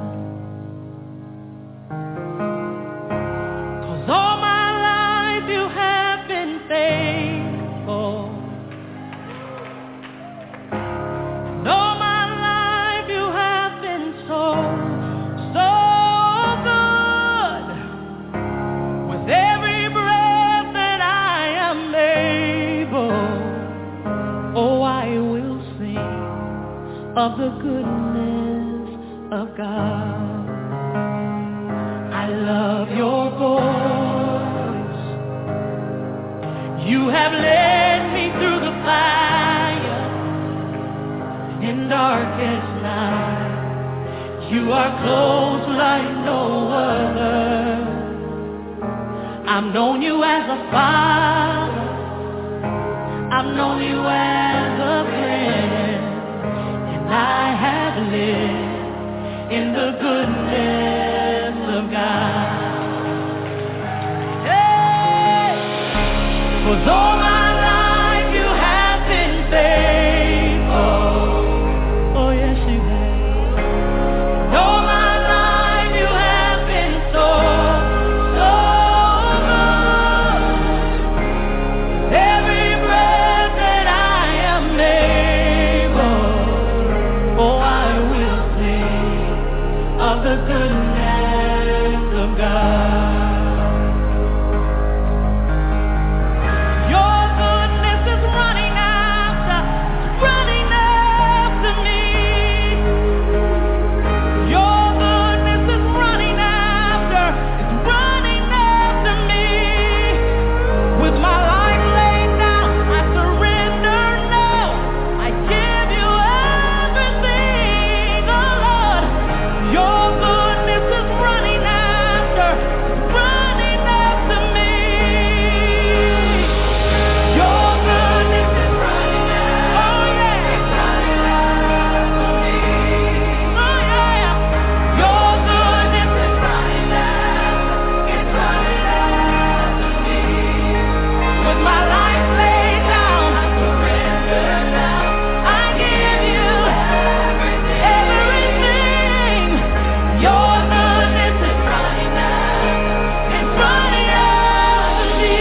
'Cause all my life you have been faithful. And all my life you have been so, so good. With every breath that I am able, oh, I will sing of the goodness of God. I love your voice. You have led me through the fire in darkest night. You are close like no other. I've known you as a father. I've known you as a friend. I have lived in the goodness of God. Hey! 'Cause all my life you have been faithful. Oh yes you have. And all my life you have been so, so good. Every breath that I am able, oh, I will sing of the goodness of God. Your goodness is running after, running after me. Your goodness is running after, it's running after me. With my life laid down, I surrender now. I give you everything. Your goodness is running after, running after me. Your goodness is running after, oh yeah, it's running after me. Oh yeah, your goodness is running after, it's running after me. With my life laid down, I surrender now. I give you everything, everything. Your goodness is running after, it's running after me.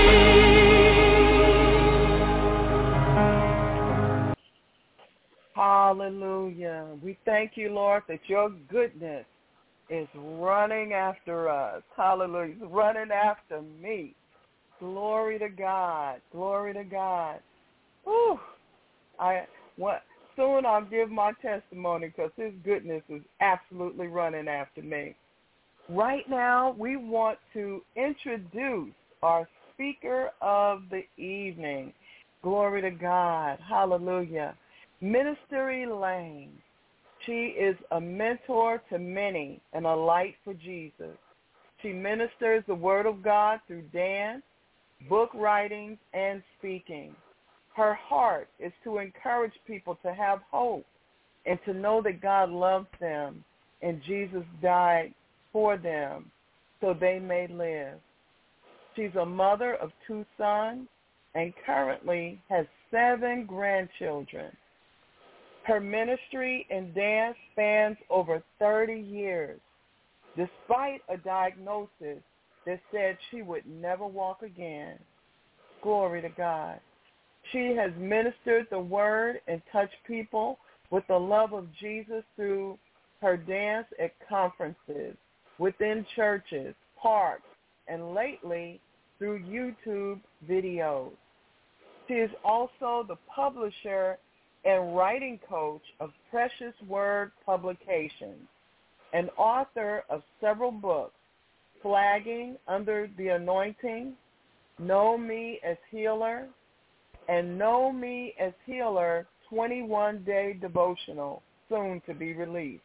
Hallelujah. We thank you, Lord, that your goodness is running after us. Hallelujah. It's running after me. Glory to God. Glory to God. Whew. I what soon I'll give my testimony because his goodness is absolutely running after me. Right now, we want to introduce our speaker of the evening. Glory to God. Hallelujah. Minister Elaine. She is a mentor to many and a light for Jesus. She ministers the Word of God through dance, book writings, and speaking. Her heart is to encourage people to have hope and to know that God loves them and Jesus died for them so they may live. She's a mother of two sons and currently has seven grandchildren. Her ministry in dance spans over thirty years, despite a diagnosis that said she would never walk again. Glory to God. She has ministered the word and touched people with the love of Jesus through her dance at conferences, within churches, parks, and lately through YouTube videos. She is also the publisher and writing coach of Precious Word Publications, an author of several books, Flagging Under the Anointing, Know Me as Healer, and Know Me as Healer twenty-one day devotional, soon to be released.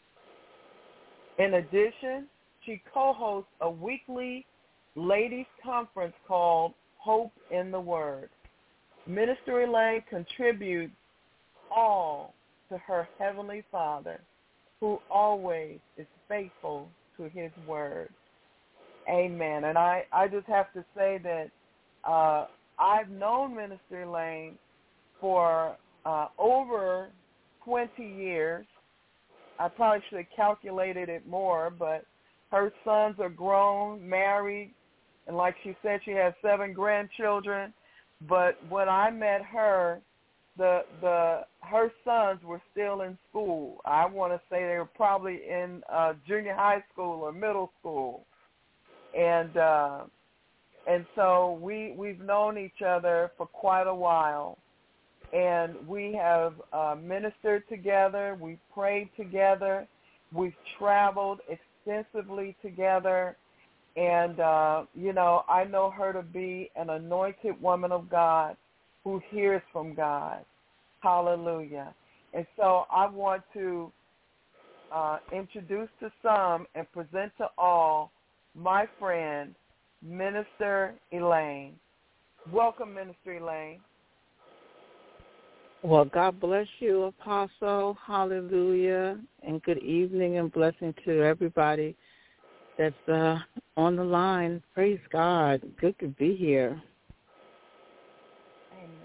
In addition, she co-hosts a weekly ladies' conference called Hope in the Word. Minister Elaine contributes all to her Heavenly Father, who always is faithful to his word. Amen. And I, I just have to say that uh, I've known Minister Elaine for uh, over twenty years. I probably should have calculated it more, but her sons are grown, married, and like she said, she has seven grandchildren. But when I met her, the the her sons were still in school. I want to say they were probably in uh, junior high school or middle school, and uh, and so we we've known each other for quite a while, and we have uh, ministered together. We've prayed together. We've traveled extensively together. And, uh, you know, I know her to be an anointed woman of God who hears from God. Hallelujah. And so I want to uh, introduce to some and present to all my friend, Minister Elaine. Welcome, Minister Elaine. Well, God bless you, Apostle. Hallelujah. And good evening and blessing to everybody that's uh, on the line. Praise God. Good to be here. Amen.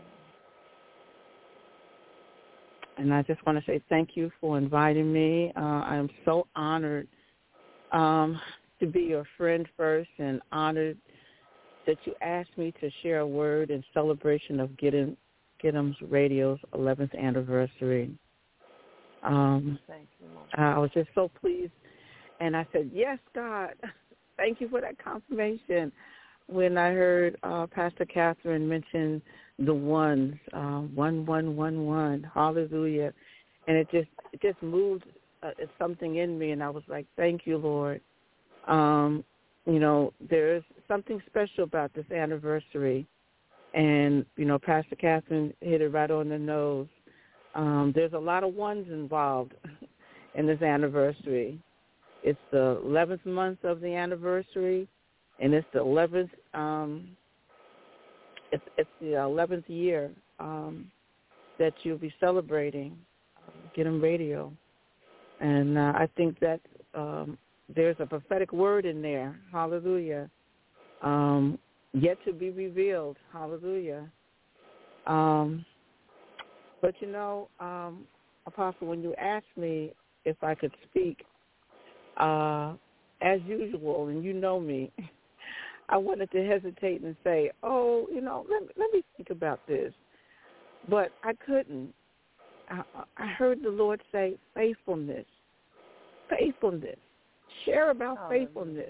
And I just want to say thank you for inviting me. Uh, I am so honored um, to be your friend first, and honored that you asked me to share a word in celebration of Get-Em, Get-Em's Radio's eleventh anniversary. Um, thank you, Lord. I was just so pleased. And I said, yes, God, thank you for that confirmation. When I heard uh, Pastor Catherine mention the ones, uh, one, one, one, one, hallelujah. And it just it just moved uh, something in me, and I was like, thank you, Lord. Um, you know, there's something special about this anniversary. And, you know, Pastor Catherine hit it right on the nose. Um, there's a lot of ones involved in this anniversary. It's the eleventh month of the anniversary, and it's the eleventh. Um, it's, it's the eleventh year um, that you'll be celebrating Get-Em Radio, and uh, I think that um, there's a prophetic word in there. Hallelujah. Um, yet to be revealed. Hallelujah. Um, but you know, um, Apostle, when you asked me if I could speak. Uh, as usual, and you know me, I wanted to hesitate and say, oh, you know, let, let me think about this. But I couldn't. I, I heard the Lord say, faithfulness, faithfulness. Share about oh, faithfulness.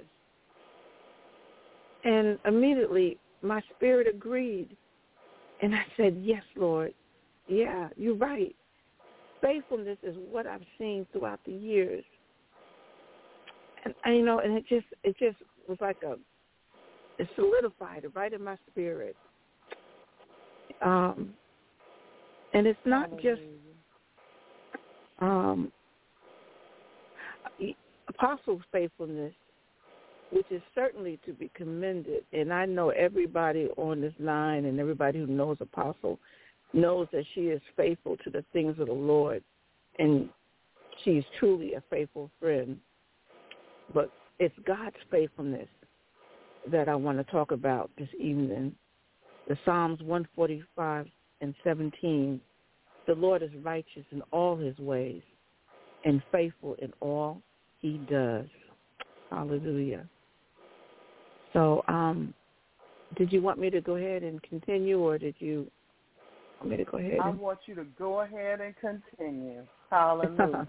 And immediately my spirit agreed. And I said, yes, Lord. Yeah, you're right. Faithfulness is what I've seen throughout the years. And, and, you know, and it just it just was like a, it solidified it right in my spirit. Um, and it's not just um, Apostle's faithfulness, which is certainly to be commended, and I know everybody on this line and everybody who knows Apostle knows that she is faithful to the things of the Lord, and she's truly a faithful friend. But it's God's faithfulness that I want to talk about this evening. The Psalms one forty-five and seventeen, the Lord is righteous in all his ways and faithful in all he does. Hallelujah. So um, did you want me to go ahead and continue, or did you want me to go ahead? I And... want you to go ahead and continue. Hallelujah.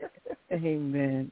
Amen.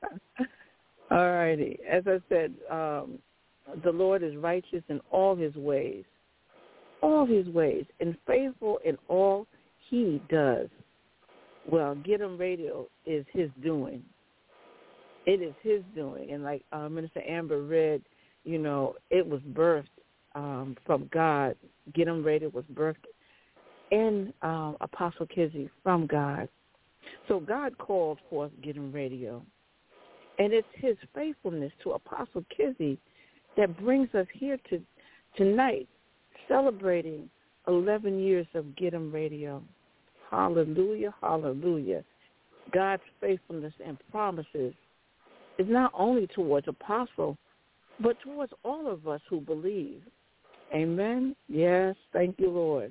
All righty. As I said, um, the Lord is righteous in all his ways, all his ways, and faithful in all he does. Well, Get 'em Radio is his doing. It is his doing. And like uh, Minister Amber read, you know, it was birthed um, from God. Get 'em Radio was birthed in um, Apostle Kizzy from God. So God called forth Get 'em Radio. And it's his faithfulness to Apostle Kizzy that brings us here to tonight, celebrating eleven years of Get 'em Radio. Hallelujah, hallelujah. God's faithfulness and promises is not only towards Apostle, but towards all of us who believe. Amen? Yes, thank you, Lord.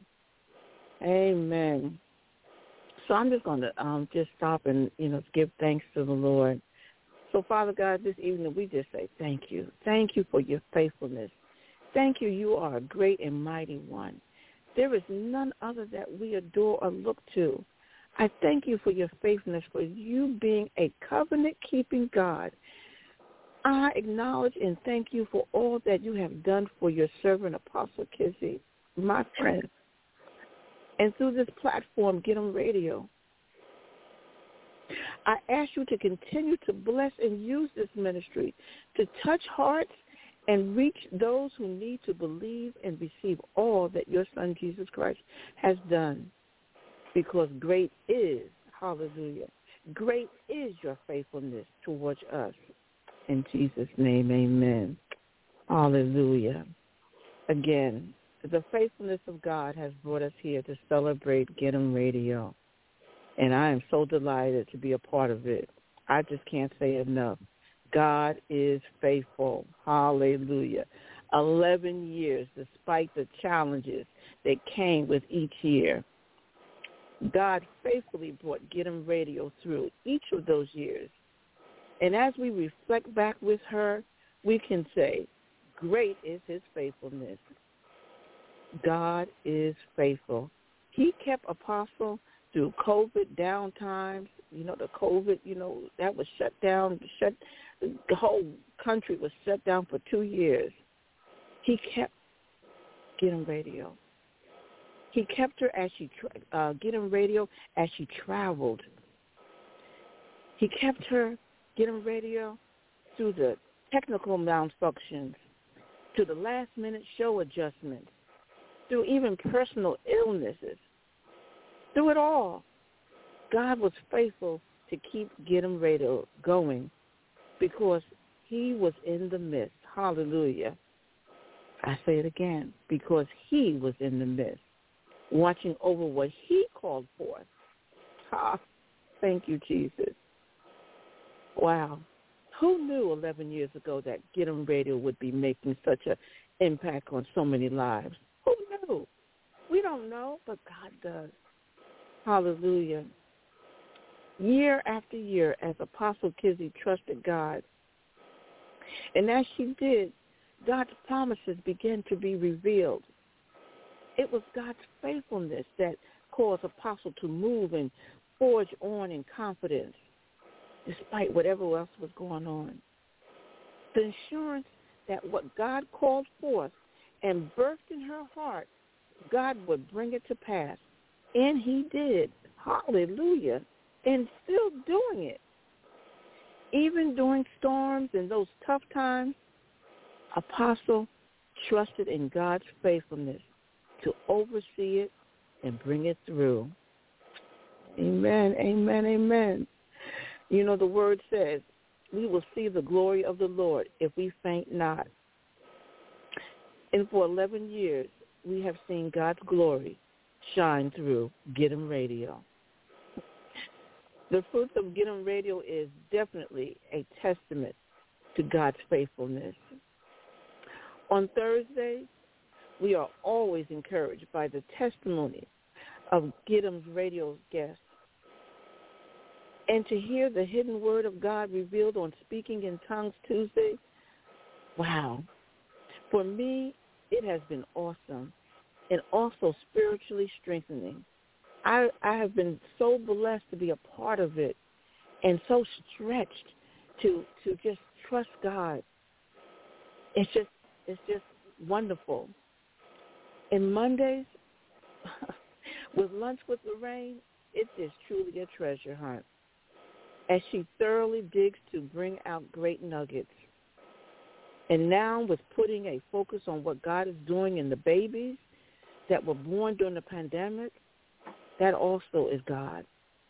Amen. So I'm just going to um, just stop and, you know, give thanks to the Lord. So, Father God, this evening we just say thank you. Thank you for your faithfulness. Thank you. You are a great and mighty one. There is none other that we adore or look to. I thank you for your faithfulness, for you being a covenant-keeping God. I acknowledge and thank you for all that you have done for your servant, Apostle Kizzy, my friend. And through this platform, Get 'em Radio, I ask you to continue to bless and use this ministry to touch hearts and reach those who need to believe and receive all that your Son, Jesus Christ, has done. Because great is, hallelujah, great is your faithfulness towards us. In Jesus' name, amen. Hallelujah. Again, the faithfulness of God has brought us here to celebrate Get 'em Radio. And I am so delighted to be a part of it. I just can't say enough. God is faithful. Hallelujah. Eleven years, despite the challenges that came with each year, God faithfully brought Get 'em Radio through each of those years. And as we reflect back with her, we can say, great is his faithfulness. God is faithful. He kept Apostle through COVID downtimes. You know, the COVID, you know, that was shut down. Shut, the whole country was shut down for two years. He kept Get 'em Radio. He kept her as she, uh, Get 'em Radio as she traveled. He kept her, Get 'em Radio, through the technical malfunctions, to the last-minute show adjustments, through even personal illnesses. Through it all, God was faithful to keep Get 'em Radio going because he was in the midst. Hallelujah. I say it again, because he was in the midst, watching over what he called forth. Ah, thank you, Jesus. Wow. Who knew eleven years ago that Get 'em Radio would be making such an impact on so many lives? Who knew? We don't know, but God does. Hallelujah. Year after year, as Apostle Kizzy trusted God, and as she did, God's promises began to be revealed. It was God's faithfulness that caused Apostle to move and forge on in confidence, despite whatever else was going on. The assurance that what God called forth and birthed in her heart, God would bring it to pass. And he did. Hallelujah. And still doing it. Even during storms and those tough times, Apostle trusted in God's faithfulness to oversee it and bring it through. Amen, amen, amen. You know, the word says, we will see the glory of the Lord if we faint not. And for eleven years, we have seen God's glory shine through Get 'em Radio. The fruits of Get 'em Radio is definitely a testament to God's faithfulness. On Thursdays, we are always encouraged by the testimony of Get 'em's Radio guests. And to hear the hidden word of God revealed on Speaking in Tongues Tuesday, wow. For me, it has been awesome and also spiritually strengthening. I, I have been so blessed to be a part of it and so stretched to to just trust God. It's just it's just wonderful. And Mondays, with Lunch with Lorraine, it is truly a treasure hunt as she thoroughly digs to bring out great nuggets. And now with putting a focus on what God is doing in the babies that were born during the pandemic, that also is God.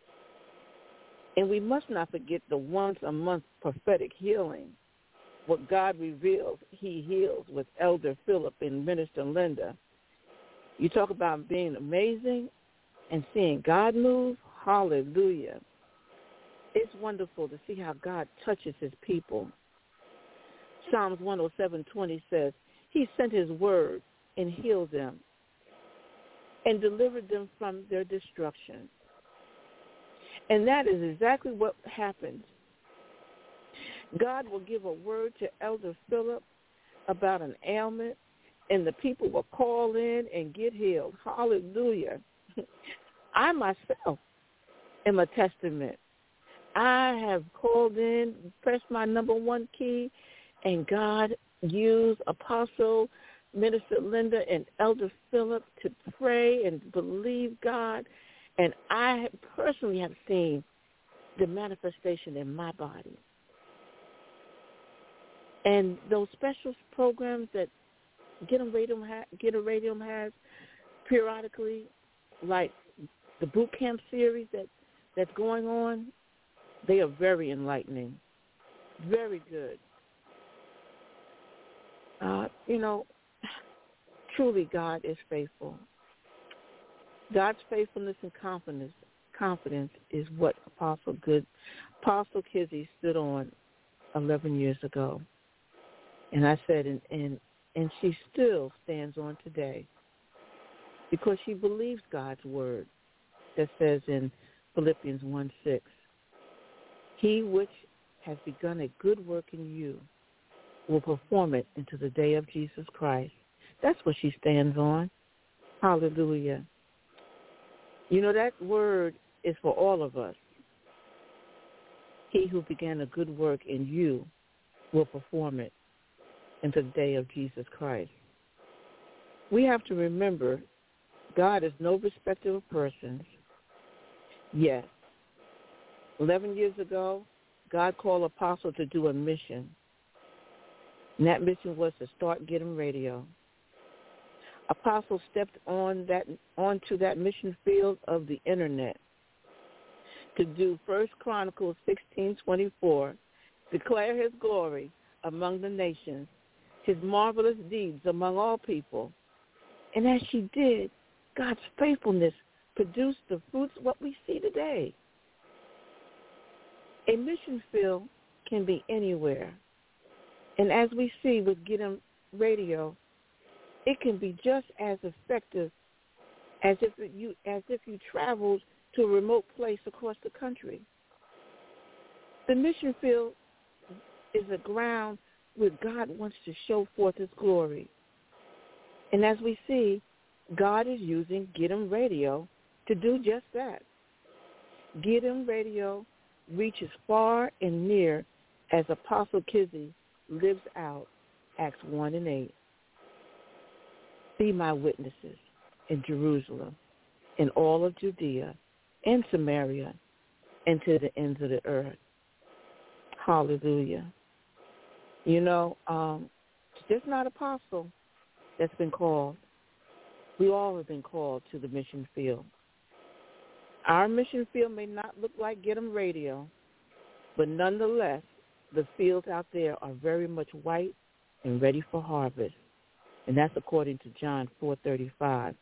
And we must not forget the once-a-month prophetic healing. What God reveals, he heals with Elder Philip and Minister Linda. You talk about being amazing and seeing God move. Hallelujah. It's wonderful to see how God touches his people. Psalms one oh seven twenty says, he sent his word and healed them and delivered them from their destruction. And that is exactly what happens. God will give a word to Elder Philip about an ailment, and the people will call in and get healed. Hallelujah. I myself am a testament. I have called in, pressed my number one key, and God used Apostle, Minister Linda, and Elder Philip to pray and believe God. And I personally have seen the manifestation in my body. And those special programs that Get 'em Radio, ha- Get 'em Radio has periodically, like the boot camp series that, that's going on, they are very enlightening, very good. Uh, you know, truly God is faithful. God's faithfulness and confidence confidence is what Apostle Good, Apostle Kizzy stood on eleven years ago. And I said, and, and, and she still stands on today because she believes God's word that says in Philippians one six, he which has begun a good work in you will perform it into the day of Jesus Christ. That's what she stands on. Hallelujah. You know, that word is for all of us. He who began a good work in you will perform it into the day of Jesus Christ. We have to remember God is no respecter of persons. Yes, eleven years ago, God called Apostle to do a mission. And that mission was to start Get 'em Radio. Apostle stepped on that onto that mission field of the internet to do First Chronicles sixteen twenty-four, declare his glory among the nations, his marvelous deeds among all people. And as she did, God's faithfulness produced the fruits of what we see today. A mission field can be anywhere. And as we see with Get 'em Radio, it can be just as effective as if you as if you traveled to a remote place across the country. The mission field is a ground where God wants to show forth his glory. And as we see, God is using Get 'em Radio to do just that. Get 'em Radio reaches far and near as Apostle Kizzy lives out Acts one and eight. Be my witnesses in Jerusalem, in all of Judea, and Samaria, and to the ends of the earth. Hallelujah. You know, um, it's just not Apostle that's been called. We all have been called to the mission field. Our mission field may not look like Get 'em Radio, but nonetheless, the fields out there are very much white and ready for harvest. And that's according to John four thirty-five.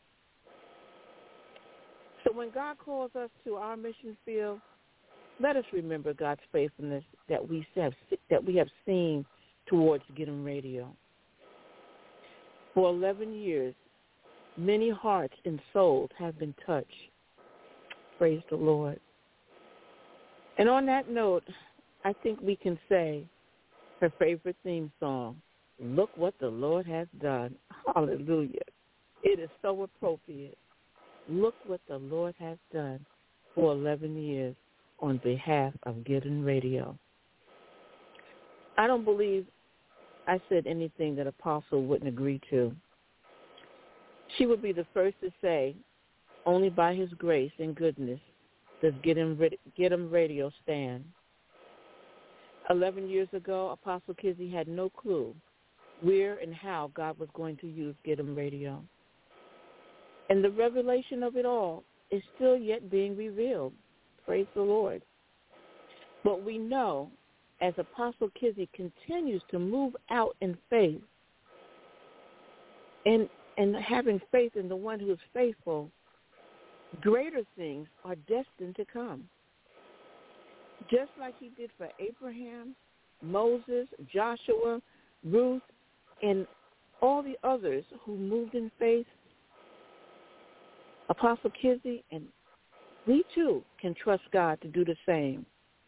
So when God calls us to our mission field, let us remember God's faithfulness that we have that we have seen towards Get 'em Radio. For eleven years, many hearts and souls have been touched. Praise the Lord. And on that note, I think we can say her favorite theme song, Look What the Lord Has Done. Hallelujah. It is so appropriate. Look what the Lord has done for eleven years on behalf of Get 'em Radio. I don't believe I said anything that Apostle wouldn't agree to. She would be the first to say, only by his grace and goodness does Get 'em, Get 'em Radio stand. Eleven years ago, Apostle Kizzy had no clue where and how God was going to use Get 'em Radio. And the revelation of it all is still yet being revealed. Praise the Lord. But we know as Apostle Kizzy continues to move out in faith and, and having faith in the one who is faithful, greater things are destined to come. Just like he did for Abraham, Moses, Joshua, Ruth, and all the others who moved in faith, Apostle Kizzy and we too can trust God to do the same.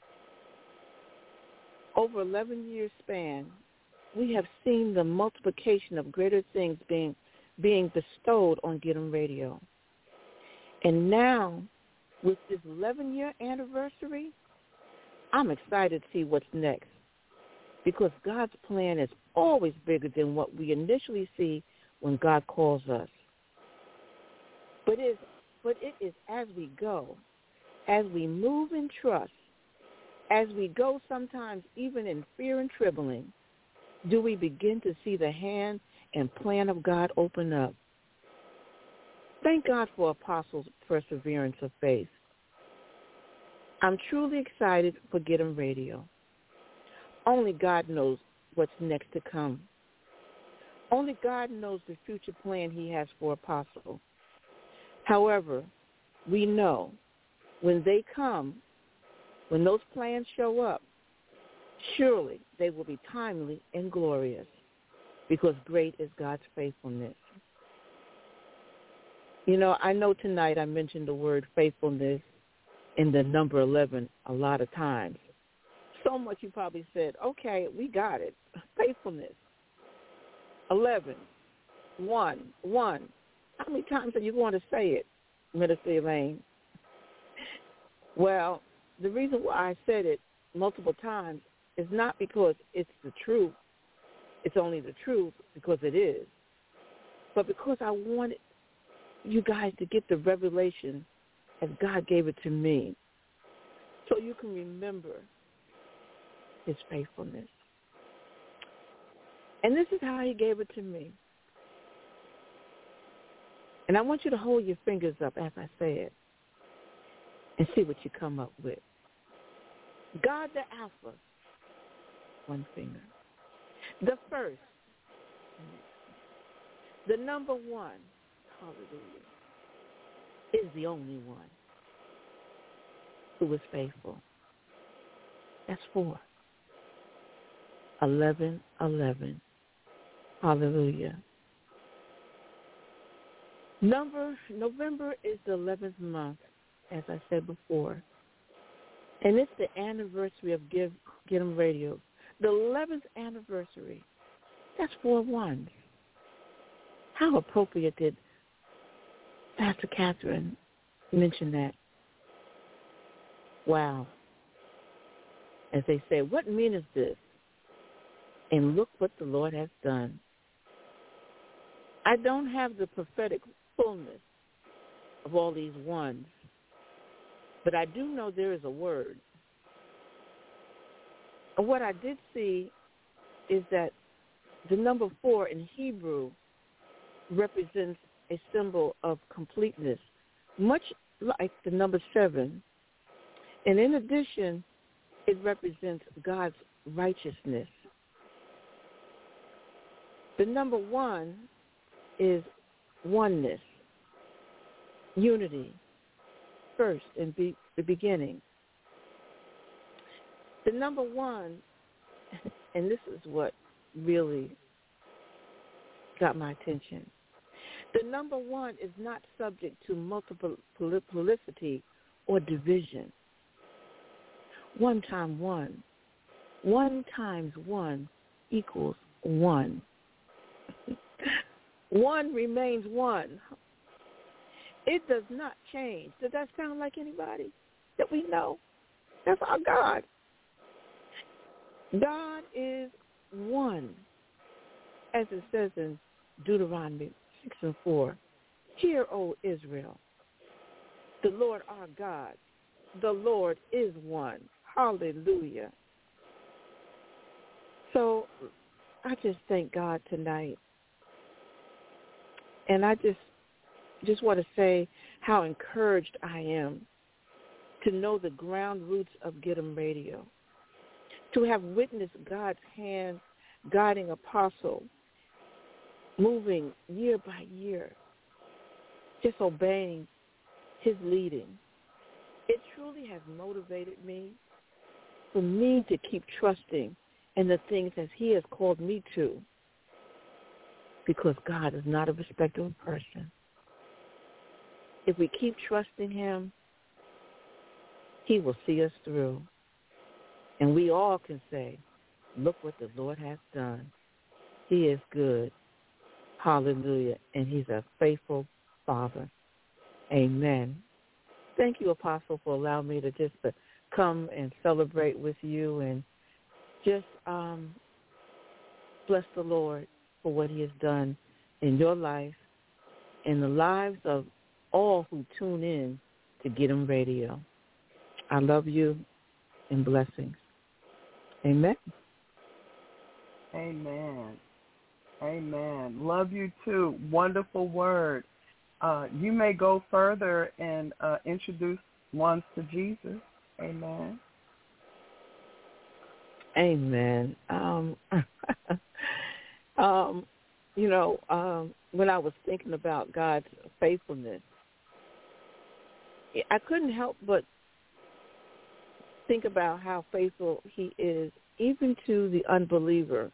Over eleven years span, we have seen the multiplication of greater things being being bestowed on Get 'em Radio. And now, with this eleven-year anniversary, I'm excited to see what's next, because God's plan is always bigger than what we initially see when God calls us. But it, but it is as we go, as we move in trust, as we go sometimes even in fear and trembling, do we begin to see the hand and plan of God open up. Thank God for Apostles' perseverance of faith. I'm truly excited for Get 'em Radio. Only God knows what's next to come. Only God knows the future plan he has for Apostle. However, we know when they come, when those plans show up, surely they will be timely and glorious, because great is God's faithfulness. You know, I know tonight I mentioned the word faithfulness in the number eleven a lot of times. So much you probably said, okay, we got it. Faithfulness. eleven. One. One. How many times are you going to say it, Minister Elaine? Well, the reason why I said it multiple times is not because it's the truth. It's only the truth because it is. But because I wanted you guys to get the revelation as God gave it to me, so you can remember his faithfulness. And this is how he gave it to me. And I want you to hold your fingers up as I say it and see what you come up with. God the Alpha, one finger. The first, the number one, hallelujah, is the only one who is faithful. That's four. Eleven, eleven. Hallelujah. Number, November is the eleventh month, as I said before. And it's the anniversary of Give, Get 'em Radio. The eleventh anniversary. That's four ones. How appropriate did Pastor Catherine mention that? Wow. As they say, what meaneth this? And look what the Lord has done. I don't have the prophetic fullness of all these ones, but I do know there is a word. And what I did see is that the number four in Hebrew represents a symbol of completeness, much like the number seven. And in addition, it represents God's righteousness. The number one is oneness, unity, first and be, the beginning. The number one, and this is what really got my attention, the number one is not subject to multiple multiplicity or division. One times one. One times one equals one. One remains one. It does not change. Does that sound like anybody that we know? That's our God. God is one, as it says in Deuteronomy six and four. Hear, O Israel, the Lord our God, the Lord is one. Hallelujah. So I just thank God tonight. And I just just want to say how encouraged I am to know the ground roots of Get 'em Radio, to have witnessed God's hand guiding Apostle, moving year by year, just obeying his leading. It truly has motivated me for me to keep trusting in the things that he has called me to, because God is not a respecter of person. If we keep trusting him, he will see us through. And we all can say, look what the Lord has done. He is good. Hallelujah. And he's a faithful Father. Amen. Thank you, Apostle, for allowing me to just to come and celebrate with you and just um, bless the Lord for what he has done in your life, in the lives of all who tune in to Get 'em Radio. I love you and blessings. Amen. Amen. Amen. Love you too. Wonderful word. Uh, you may go further and uh, introduce ones to Jesus. Amen. Amen. Um, um, you know, um, when I was thinking about God's faithfulness, I couldn't help but think about how faithful he is, even to the unbeliever.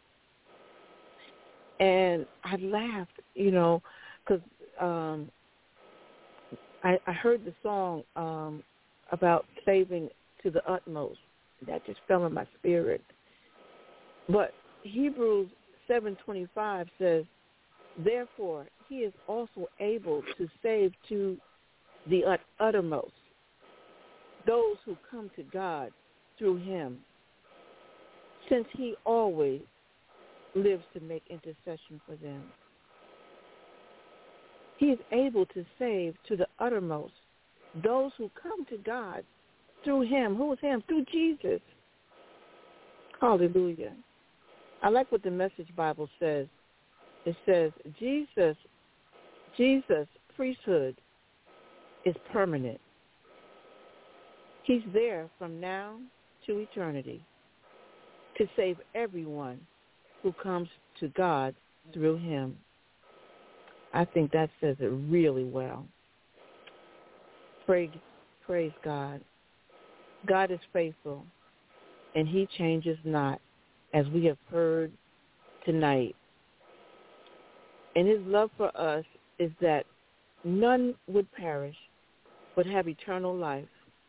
And I laughed, you know, because um, I, I heard the song um, about saving to the utmost. That just fell in my spirit. But Hebrews seven twenty-five says, therefore, he is also able to save to the ut- uttermost those who come to God through him, since he always lives to make intercession for them. He is able to save to the uttermost those who come to God through him. Who is him? Through Jesus. Hallelujah. I like what the Message Bible says. It says, Jesus, Jesus' priesthood is permanent. He's there from now to eternity to save everyone who comes to God through him. I think that says it really well. Praise, praise God. God is faithful, and he changes not, as we have heard tonight. And his love for us is that none would perish but have eternal life.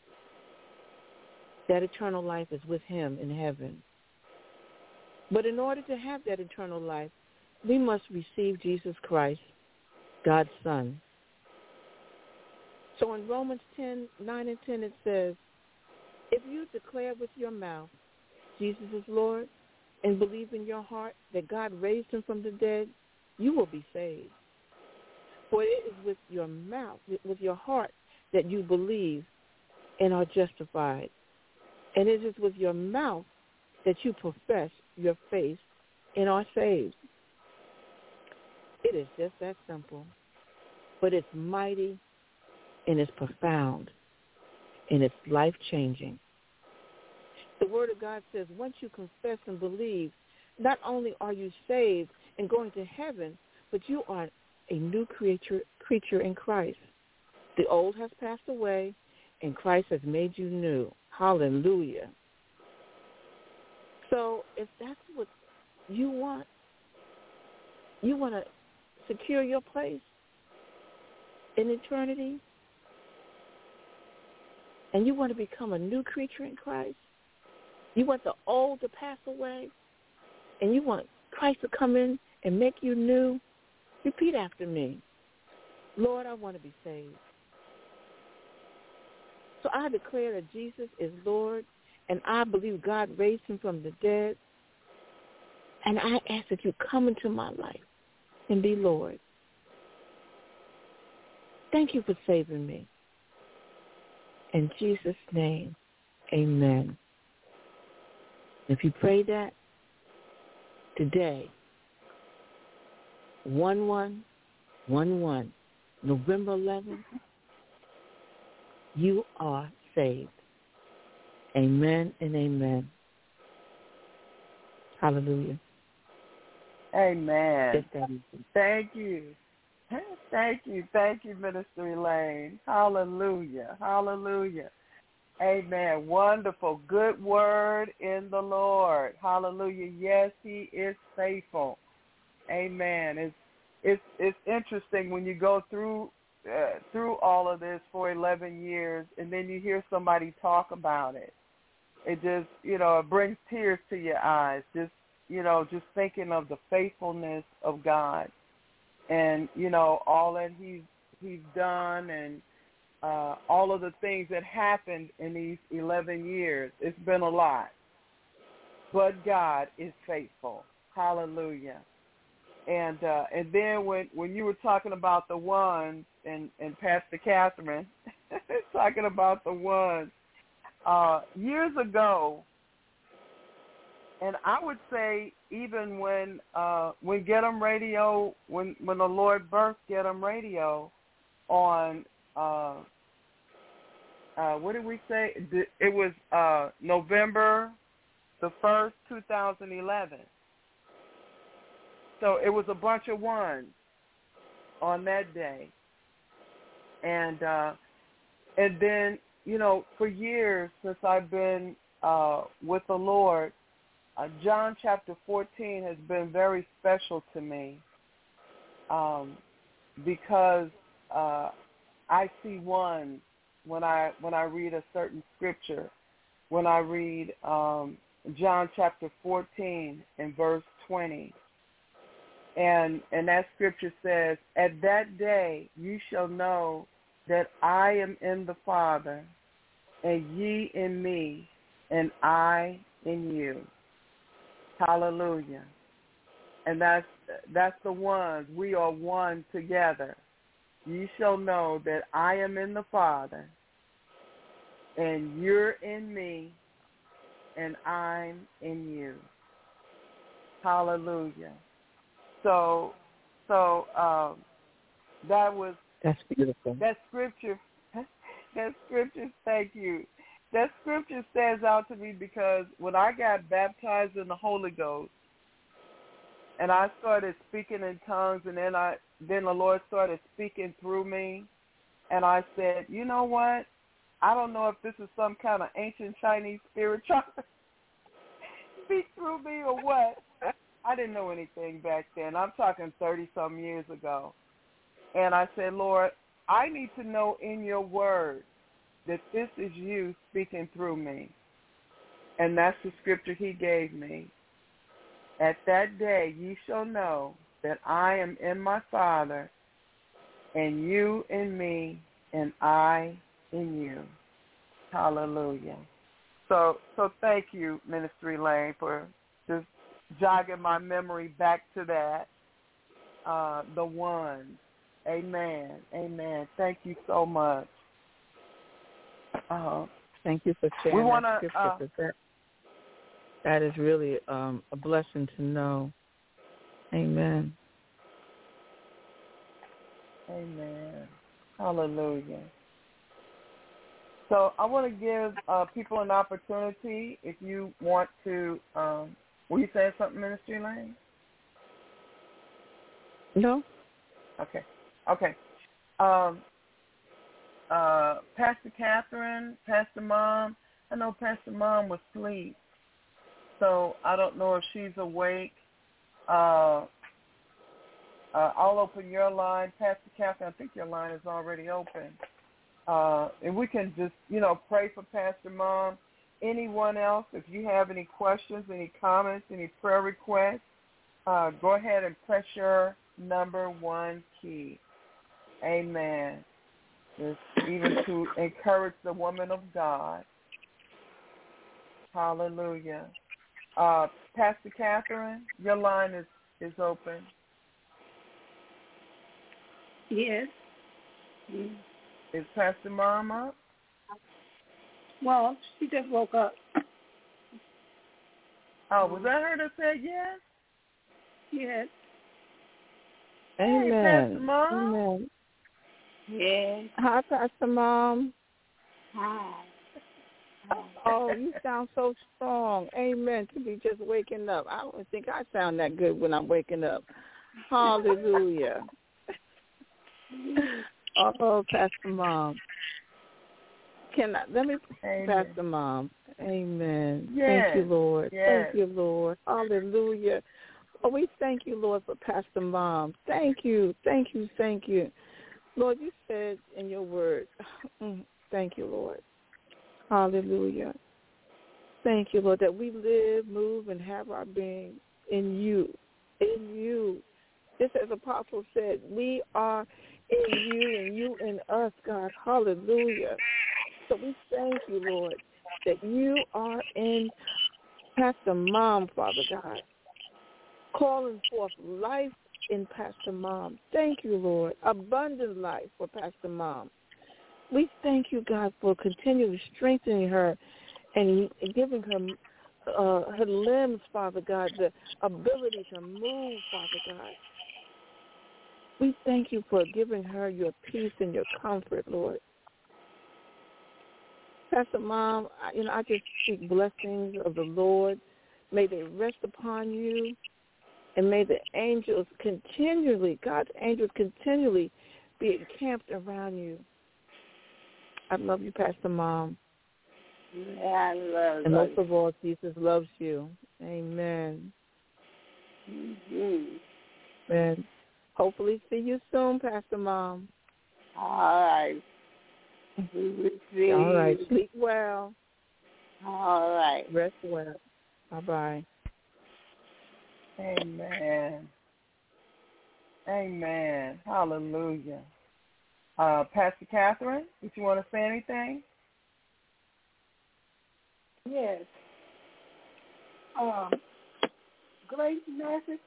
That eternal life is with him in heaven. But in order to have that eternal life, we must receive Jesus Christ, God's Son. So in Romans ten, nine and ten, it says, if you declare with your mouth Jesus is Lord and believe in your heart that God raised him from the dead, you will be saved. For it is with your mouth, with your heart, that you believe and are justified. And it is with your mouth that you profess your faith and are saved. It is just that simple. But it's mighty and it's profound and it's life-changing. The Word of God says once you confess and believe, not only are you saved and going to heaven, but you are a new creature, creature in Christ. The old has passed away, and Christ has made you new. Hallelujah. So if that's what you want, you want to secure your place in eternity, and you want to become a new creature in Christ, you want the old to pass away, and you want Christ to come in and make you new, repeat after me. Lord, I want to be saved. So I declare that Jesus is Lord, and I believe God raised him from the dead, and I ask that you come into my life and be Lord. Thank you for saving me. In Jesus' name, amen. If you pray that today, one one one one, November eleventh, you are saved. Amen and amen. Hallelujah. Amen. Thank you. Thank you. Thank you, Minister Elaine. Hallelujah. Hallelujah. Amen. Wonderful. Good word in the Lord. Hallelujah. Yes, he is faithful. Amen. It's it's it's interesting when you go through uh, through all of this for eleven years, and then you hear somebody talk about it. It just, you know, it brings tears to your eyes. Just, you know, just thinking of the faithfulness of God, and you know all that he's he's done, and uh, all of the things that happened in these eleven years. It's been a lot, but God is faithful. Hallelujah. And uh, and then when, when you were talking about the ones, and, and Pastor Catherine talking about the ones, uh, years ago, and I would say even when uh, when Get 'em Radio, when, when the Lord birthed Get 'em Radio on, uh, uh, what did we say? It was uh, November the first, two thousand eleven. So it was a bunch of ones on that day. And uh, and then, you know, for years since I've been uh, with the Lord, uh, John chapter fourteen has been very special to me um, because uh, I see ones when I when I read a certain scripture. When I read um, John chapter fourteen and verse twenty. And and that scripture says, at that day you shall know that I am in the Father, and ye in me, and I in you. Hallelujah. And that's that's the ones. We are one together. You shall know that I am in the Father, and you're in me, and I'm in you. Hallelujah. So, so um, that was that's beautiful. That scripture, that scripture. Thank you. That scripture stands out to me because when I got baptized in the Holy Ghost, and I started speaking in tongues, and then I then the Lord started speaking through me, and I said, you know what? I don't know if this is some kind of ancient Chinese spirit trying to speak through me or what. I didn't know anything back then. I'm talking thirty-some years ago. And I said, Lord, I need to know in your word that this is you speaking through me. And that's the scripture he gave me. At that day ye shall know that I am in my Father, and you in me, and I in you. Hallelujah. So, so thank you, Minister Elaine, for just jogging my memory back to that, uh, the one. Amen. Amen. Thank you so much. Uh, Thank you for sharing we that wanna, scripture. uh, that, that is really um, a blessing to know. Amen. Amen. Hallelujah. So I want to give uh, people an opportunity if you want to. Um, were you saying something, Ministry Lane? No. Okay. Okay. Um, uh, Pastor Catherine, Pastor Mom. I know Pastor Mom was asleep, so I don't know if she's awake. Uh, uh, I'll open your line, Pastor Catherine. I think your line is already open. Uh, and we can just, you know, pray for Pastor Mom. Anyone else, if you have any questions, any comments, any prayer requests, uh, go ahead and press your number one key. Amen. Just even to encourage the woman of God. Hallelujah. Uh, Pastor Catherine, your line is, is open. Yes. Mm-hmm. Is Pastor Mom up? Well, she just woke up. Oh, was that her that said yes? Yes. Amen. Hey, Pastor Mom. Amen. Yes. Hi, Pastor Mom. Hi. Oh, you sound so strong. Amen. To be just waking up. I don't think I sound that good when I'm waking up. Hallelujah. Oh, Pastor Mom. Can I, let me, Amen. Pastor Mom. Amen. Yes. Thank you, Lord. Yes. Thank you, Lord. Hallelujah. Oh, we thank you, Lord, for Pastor Mom. Thank you. Thank you. Thank you. Lord, you said in your word, thank you, Lord. Hallelujah. Thank you, Lord, that we live, move, and have our being in you. In you. Just as Apostle said, we are in you and you in us, God. Hallelujah. So we thank you, Lord, that you are in Pastor Mom, Father God, calling forth life in Pastor Mom. Thank you, Lord. Abundant life for Pastor Mom. We thank you, God, for continually strengthening her and giving her uh, her limbs, Father God, the ability to move, Father God. We thank you for giving her your peace and your comfort, Lord. Pastor Mom, I, you know, I just speak blessings of the Lord. May they rest upon you, and may the angels continually, God's angels continually be encamped around you. I love you, Pastor Mom. Yeah, I love And most you. of all, Jesus loves you. Amen. Mm-hmm. And hopefully see you soon, Pastor Mom. All right. We will see. All right. Sleep well. All right. Rest well. Bye-bye. Amen. Amen. Hallelujah. Uh, Pastor Catherine, did you want to say anything? Yes. Um, great message.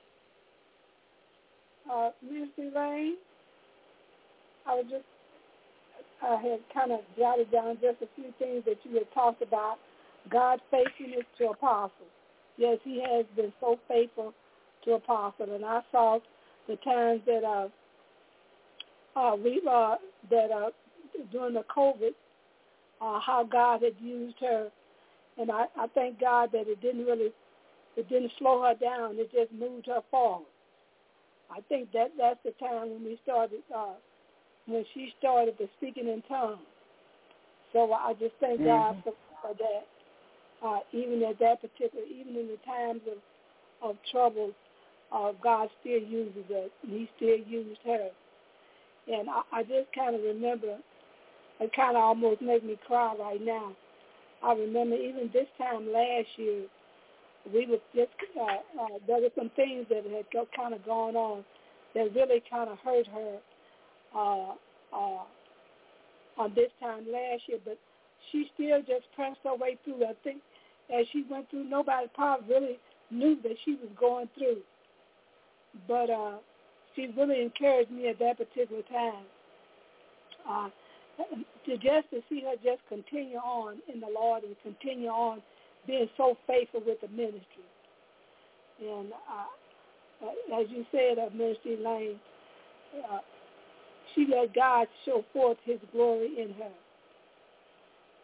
Uh, Ministry Lane, I was just, I had kind of jotted down just a few things that you had talked about. God's faithfulness to Apostle. Yes, he has been so faithful to Apostle. And I saw the times that uh, uh, we uh, that uh, during the COVID, uh, how God had used her. And I, I thank God that it didn't really, it didn't slow her down. It just moved her forward. I think that that's the time when we started, uh, when she started the speaking in tongues. So I just thank mm-hmm. God for, for that. Uh, even at that particular, even in the times of, of trouble, uh, God still uses us, and he still used her. And I, I just kind of remember, it kind of almost made me cry right now. I remember even this time last year, we were just, uh, uh, there were some things that had go, kind of gone on that really kind of hurt her uh, uh, on this time last year, but she still just pressed her way through. I think as she went through, nobody probably really knew that she was going through. But uh, she really encouraged me at that particular time. Uh, to just to see her just continue on in the Lord and continue on being so faithful with the ministry. And uh, as you said, uh, Ministry Lane, uh, she let God show forth his glory in her.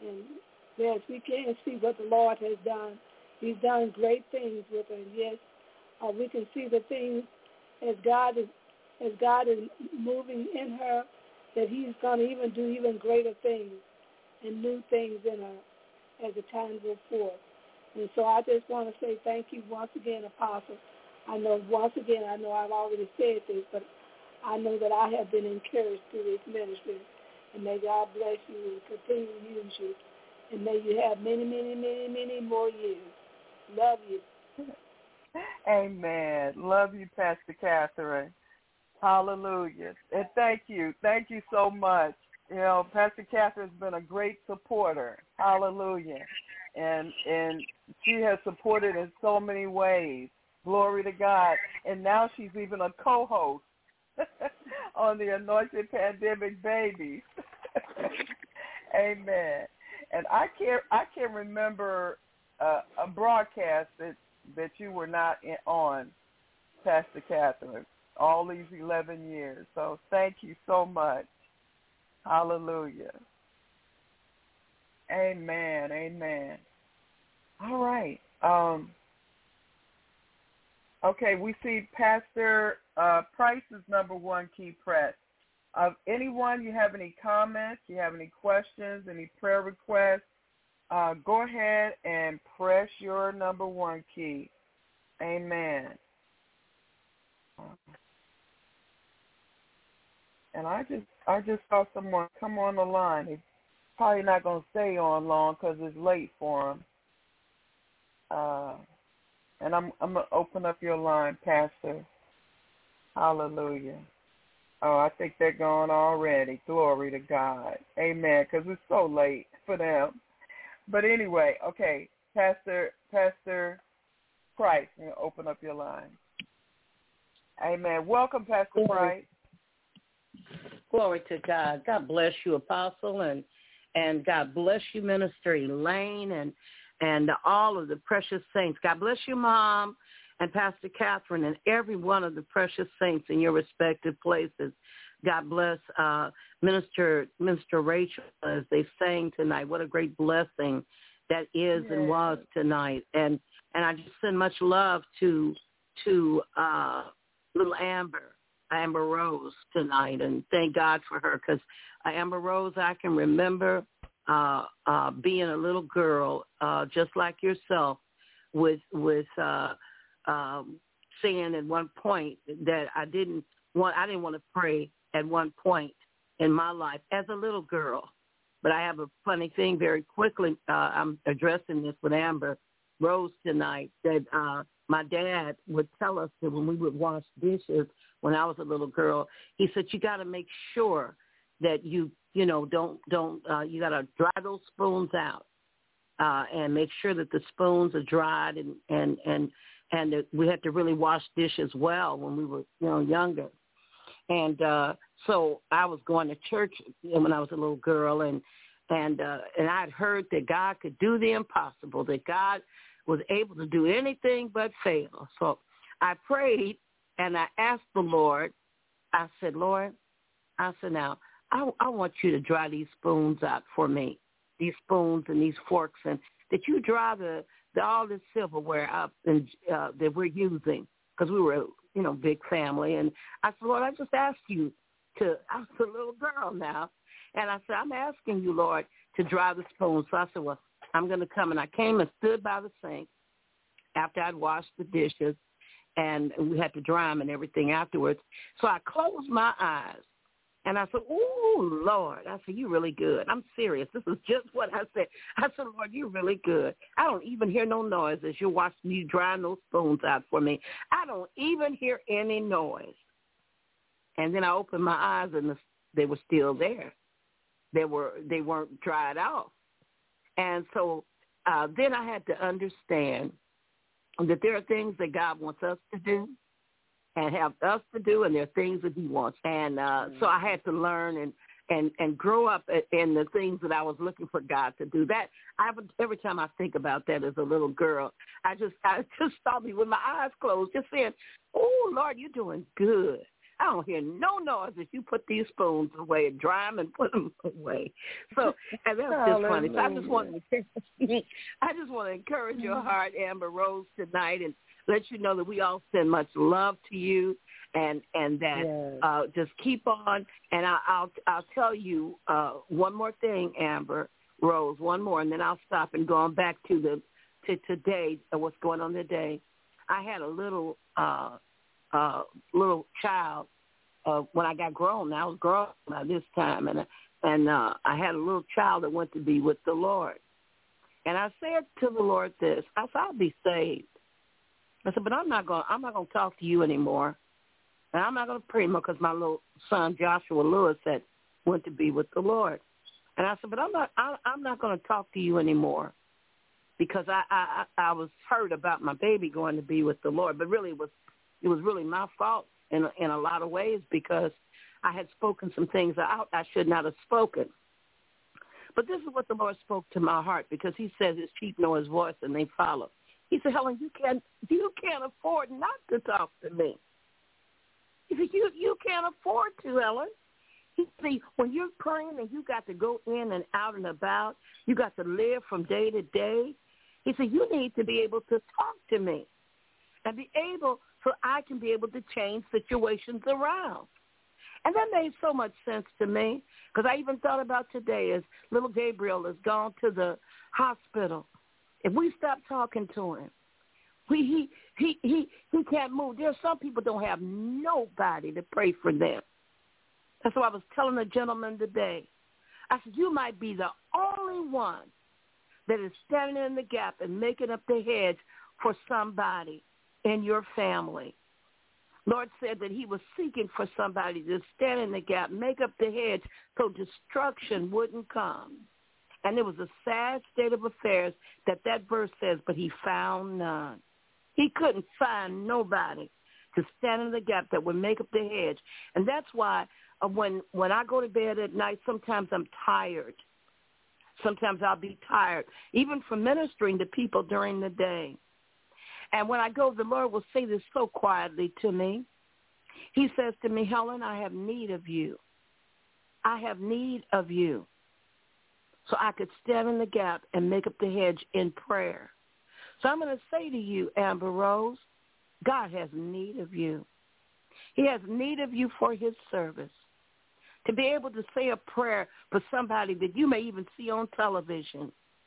And yes, we can see what the Lord has done. He's done great things with her. And yes, uh, we can see the things as God is as God is moving in her, that He's going to even do even greater things and new things in her as the time goes forth. And so I just want to say thank you once again, Apostle. I know once again, I know I've already said this, but I know that I have been encouraged through this ministry. And may God bless you and continue to use you. And may you have many, many, many, many more years. Love you. Amen. Love you, Pastor Catherine. Hallelujah. And thank you. Thank you so much. You know, Pastor Catherine's been a great supporter. Hallelujah. And and she has supported in so many ways. Glory to God. And now she's even a co-host on the Anointed Pandemic Babies. Amen. And I can't I can remember uh, a broadcast that, that you were not in, on, Pastor Catherine, all these eleven years. So thank you so much. Hallelujah. Amen. Amen. All right. Um, okay, we see Pastor uh, Price's number one key press. Uh, anyone, you have any comments, you have any questions, any prayer requests, uh, go ahead and press your number one key. Amen. And I just I just saw someone come on the line. He's probably not going to stay on long because it's late for him. Uh, and I'm I'm going to open up your line, Pastor. Hallelujah. Oh, I think they're gone already. Glory to God. Amen, because it's so late for them. But anyway, okay, Pastor Pastor Price, you know, open up your line. Amen. Welcome, Pastor Price. Glory to God. God bless you, Apostle, and and God bless you, Minister Elaine, and and all of the precious saints. God bless you, Mom, and Pastor Catherine, and every one of the precious saints in your respective places. God bless uh, Minister Minister Rachel as they sang tonight. What a great blessing that is yes. and was tonight. And and I just send much love to to uh, little Amber. Amber Rose tonight, and thank God for her, because uh, Amber Rose, I can remember uh, uh, being a little girl, uh, just like yourself, with with uh, um, saying at one point that I didn't want I didn't want to pray at one point in my life as a little girl. But I have a funny thing. Very quickly, uh, I'm addressing this with Amber Rose tonight. That uh, my dad would tell us that when we would wash dishes. When I was a little girl, he said, you got to make sure that you, you know, don't, don't, uh, you got to dry those spoons out uh, and make sure that the spoons are dried and, and, and, and that we had to really wash dishes well when we were, you know, younger. And uh, so I was going to church when I was a little girl, and, and, uh, and I'd heard that God could do the impossible, that God was able to do anything but fail. So I prayed. And I asked the Lord, I said, Lord, I said, now, I, I want you to dry these spoons out for me, these spoons and these forks, and that you dry the, the all this silverware up and, uh, that we're using, because we were, you know, big family. And I said, Lord, I just asked you to, I was a little girl now, and I said, I'm asking you, Lord, to dry the spoons. So I said, well, I'm going to come. And I came and stood by the sink after I'd washed the dishes. And we had to dry them and everything afterwards. So I closed my eyes, and I said, ooh, Lord. I said, you're really good. I'm serious. This is just what I said. I said, Lord, you're really good. I don't even hear no noise as you're watching you drying those spoons out for me. I don't even hear any noise. And then I opened my eyes, and the, they were still there. They, were, they weren't dried off. And so uh, then I had to understand that there are things that God wants us to do and have us to do, and there are things that he wants. And uh, mm-hmm. so I had to learn and, and, and grow up in the things that I was looking for God to do. That I would, every time I think about that as a little girl, I just I just saw me with my eyes closed, just saying, oh, Lord, you're doing good. I don't hear no noise if you put these spoons away and dry them and put them away. So, and that's just funny. So I just want to, I just want to encourage your heart, Amber Rose, tonight, and let you know that we all send much love to you, and and that Yes. uh, just keep on. And I, I'll I'll tell you uh, one more thing, Amber Rose, one more, and then I'll stop and going back to the to today, uh, what's going on today. I had a little uh, uh, little child uh, when I got grown. I was grown by this time, and and uh, I had a little child that went to be with the Lord. And I said to the Lord this: I said, I'll be saved. I said, but I'm not going. I'm not going to talk to you anymore, and I'm not going to pray more because my little son Joshua Lewis had went to be with the Lord. And I said, but I'm not. I, I'm not going to talk to you anymore because I, I I was hurt about my baby going to be with the Lord. But really, it was it was really my fault in in a lot of ways because I had spoken some things out I should not have spoken. But this is what the Lord spoke to my heart because He says His sheep know His voice and they follow. He said, Helen, you can't, you can't afford not to talk to me. He said, you, you can't afford to, Helen. He said, when you're praying and you got to go in and out and about, you got to live from day to day. He said, you need to be able to talk to me and be able so I can be able to change situations around. And that made so much sense to me because I even thought about today as little Gabriel has gone to the hospital. If we stop talking to him, we, he, he, he, he can't move. There's some people don't have nobody to pray for them. That's what I was telling a gentleman today. I said, you might be the only one that is standing in the gap and making up the hedge for somebody in your family. Lord said that He was seeking for somebody to stand in the gap, make up the hedge so destruction wouldn't come. And it was a sad state of affairs that that verse says, but He found none. He couldn't find nobody to stand in the gap that would make up the hedge. And that's why uh, when when I go to bed at night, sometimes I'm tired. Sometimes I'll be tired, even from ministering to people during the day. And when I go, the Lord will say this so quietly to me. He says to me, Helen, I have need of you. I have need of you. So I could stand in the gap and make up the hedge in prayer. So I'm going to say to you, Amber Rose, God has need of you. He has need of you for His service. To be able to say a prayer for somebody that you may even see on television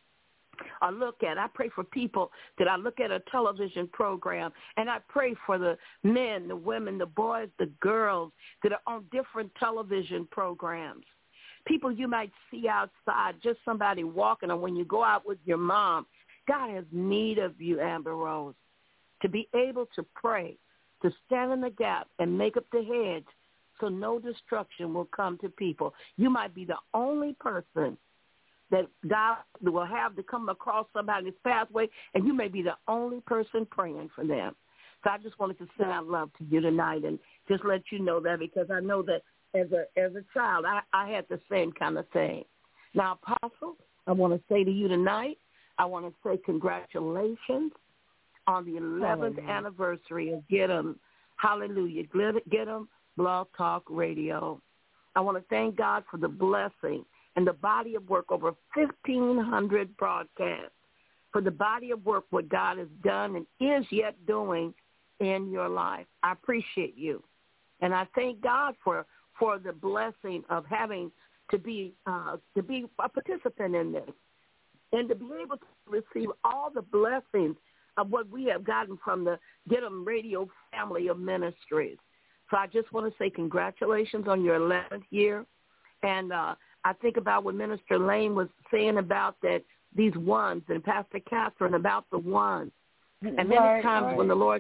or look at. I pray for people that I look at a television program, and I pray for the men, the women, the boys, the girls that are on different television programs. People you might see outside, just somebody walking, or when you go out with your mom. God has need of you, Amber Rose, to be able to pray, to stand in the gap and make up the hedge so no destruction will come to people. You might be the only person that God will have to come across somebody's pathway, and you may be the only person praying for them. So I just wanted to send out love to you tonight and just let you know that, because I know that as a as a child, I, I had the same kind of thing. Now, Apostle, I want to say to you tonight, I want to say congratulations on the eleventh Hallelujah. Anniversary of Get 'em, Hallelujah, Get 'em Blog Talk Radio. I want to thank God for the blessing and the body of work, over fifteen hundred broadcasts, for the body of work what God has done and is yet doing in your life. I appreciate you. And I thank God for, for the blessing of having to be uh, to be a participant in this and to be able to receive all the blessings of what we have gotten from the Get 'em Radio family of ministries. So I just want to say congratulations on your eleventh year. And uh, I think about what Minister Lane was saying about that these ones, and Pastor Catherine about the ones. And many right, times right. when the Lord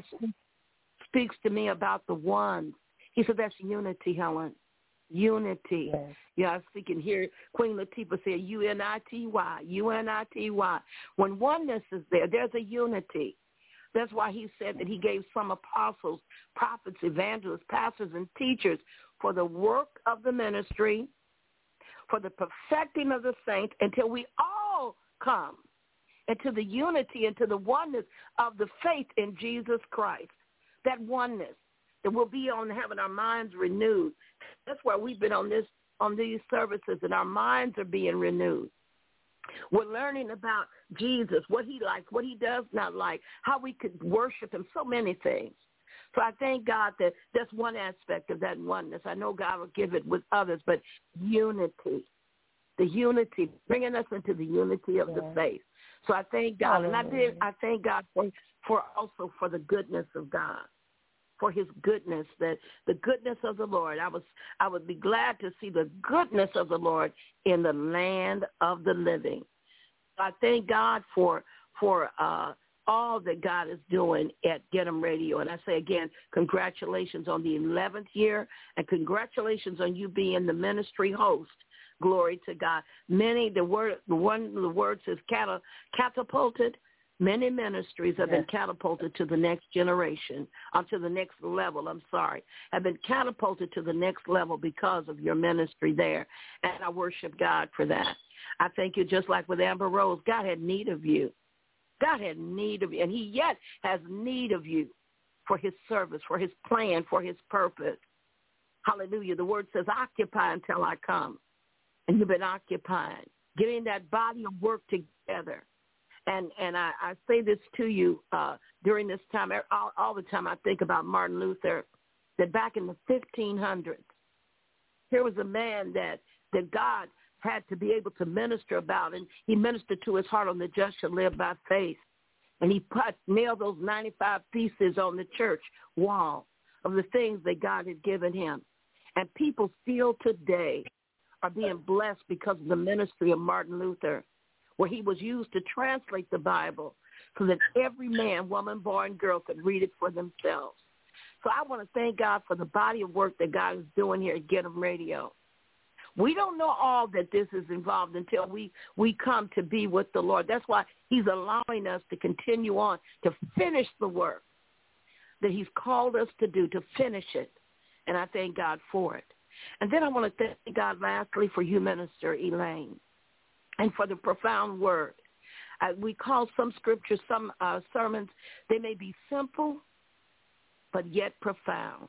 speaks to me about the ones, He said that's unity, Helen. Unity. Yes. Yeah, I was thinking here, Queen Latifah said U N I T Y, U N I T Y. When oneness is there, there's a unity. That's why He said that He gave some apostles, prophets, evangelists, pastors, and teachers for the work of the ministry, for the perfecting of the saints, until we all come into the unity, into the oneness of the faith in Jesus Christ. That oneness, that we'll be on having our minds renewed. That's why we've been on this on these services, and our minds are being renewed. We're learning about Jesus, what he likes, what he does not like, how we could worship him, so many things. So I thank God that that's one aspect of that oneness. I know God will give it with others, but unity, the unity, bringing us into the unity of yeah. the faith. So I thank God, Hallelujah. and I did. I thank God for, for also for the goodness of God, for his goodness, that the goodness of the Lord. I was I would be glad to see the goodness of the Lord in the land of the living. I thank God for for uh, all that God is doing at Get 'em Radio. And I say again, congratulations on the eleventh year, and congratulations on you being the ministry host. Glory to God. Many, the word, the one, the word says catal, catapulted. Many ministries have yes. been catapulted to the next generation, or to the next level, I'm sorry, have been catapulted to the next level because of your ministry there. And I worship God for that. I thank you, just like with Amber Rose, God had need of you. God had need of you, and he yet has need of you for his service, for his plan, for his purpose. Hallelujah. The word says, occupy until I come. And you've been occupying, getting that body of work together. And and I, I say this to you uh, during this time, all, all the time I think about Martin Luther, that back in the fifteen hundreds, here was a man that, that God had to be able to minister about, and he ministered to his heart on the just shall live by faith. And he put, nailed those ninety-five pieces on the church wall of the things that God had given him. And people still today are being blessed because of the ministry of Martin Luther, where he was used to translate the Bible so that every man, woman, boy, and girl could read it for themselves. So I want to thank God for the body of work that God is doing here at Get 'em Radio. We don't know all that this is involved until we, we come to be with the Lord. That's why he's allowing us to continue on, to finish the work that he's called us to do, to finish it. And I thank God for it. And then I want to thank God lastly for you, Minister Elaine, and for the profound word. Uh, we call some scriptures, some uh, sermons, they may be simple, but yet profound,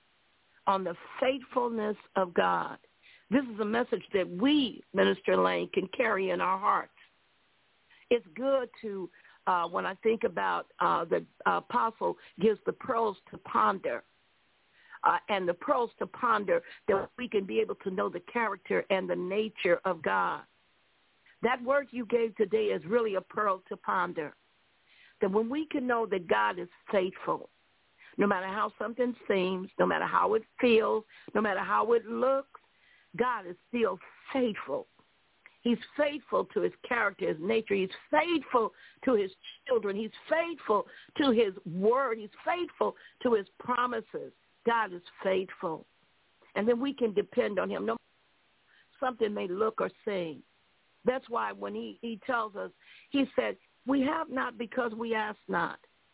on the faithfulness of God. This is a message that we, Minister Elaine, can carry in our hearts. It's good to, uh, when I think about uh, the apostle gives the pearls to ponder, uh, and the pearls to ponder, that we can be able to know the character and the nature of God. That word you gave today is really a pearl to ponder. That when we can know that God is faithful, no matter how something seems, no matter how it feels, no matter how it looks, God is still faithful. He's faithful to his character, his nature. He's faithful to his children. He's faithful to his word. He's faithful to his promises. God is faithful. And then we can depend on him. No matter something may look or seem. That's why when he, he tells us, he said, we have not because we ask not.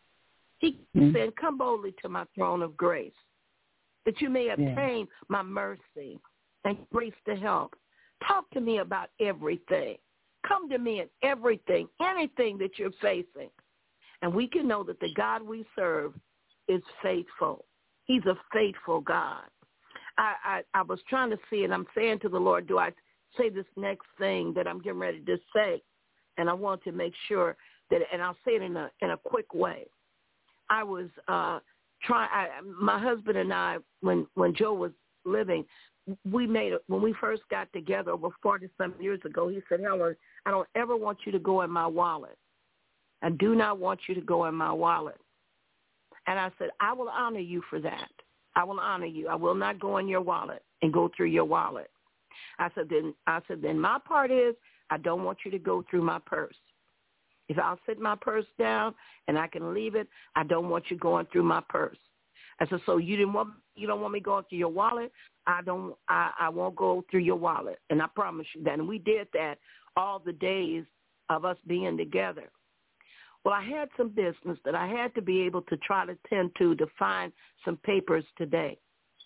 He mm-hmm. said, come boldly to my throne of grace, that you may obtain yeah. my mercy and grace to help. Talk to me about everything. Come to me in everything, anything that you're facing. And we can know that the God we serve is faithful. He's a faithful God. I, I, I was trying to see, and I'm saying to the Lord, do I say this next thing that I'm getting ready to say? And I want to make sure that, and I'll say it in a in a quick way. I was uh, trying, I, my husband and I, when, when Joe was living, we made it, when we first got together over forty-some years ago, he said, Helen, I don't ever want you to go in my wallet. I do not want you to go in my wallet. And I said, I will honor you for that. I will honor you. I will not go in your wallet and go through your wallet. I said, then I said, then my part is I don't want you to go through my purse. If I'll sit my purse down and I can leave it, I don't want you going through my purse. I said, so you didn't want you don't want me going through your wallet? I don't I, I won't go through your wallet. And I promise you that. And we did that all the days of us being together. Well, I had some business that I had to be able to try to tend to to find some papers today.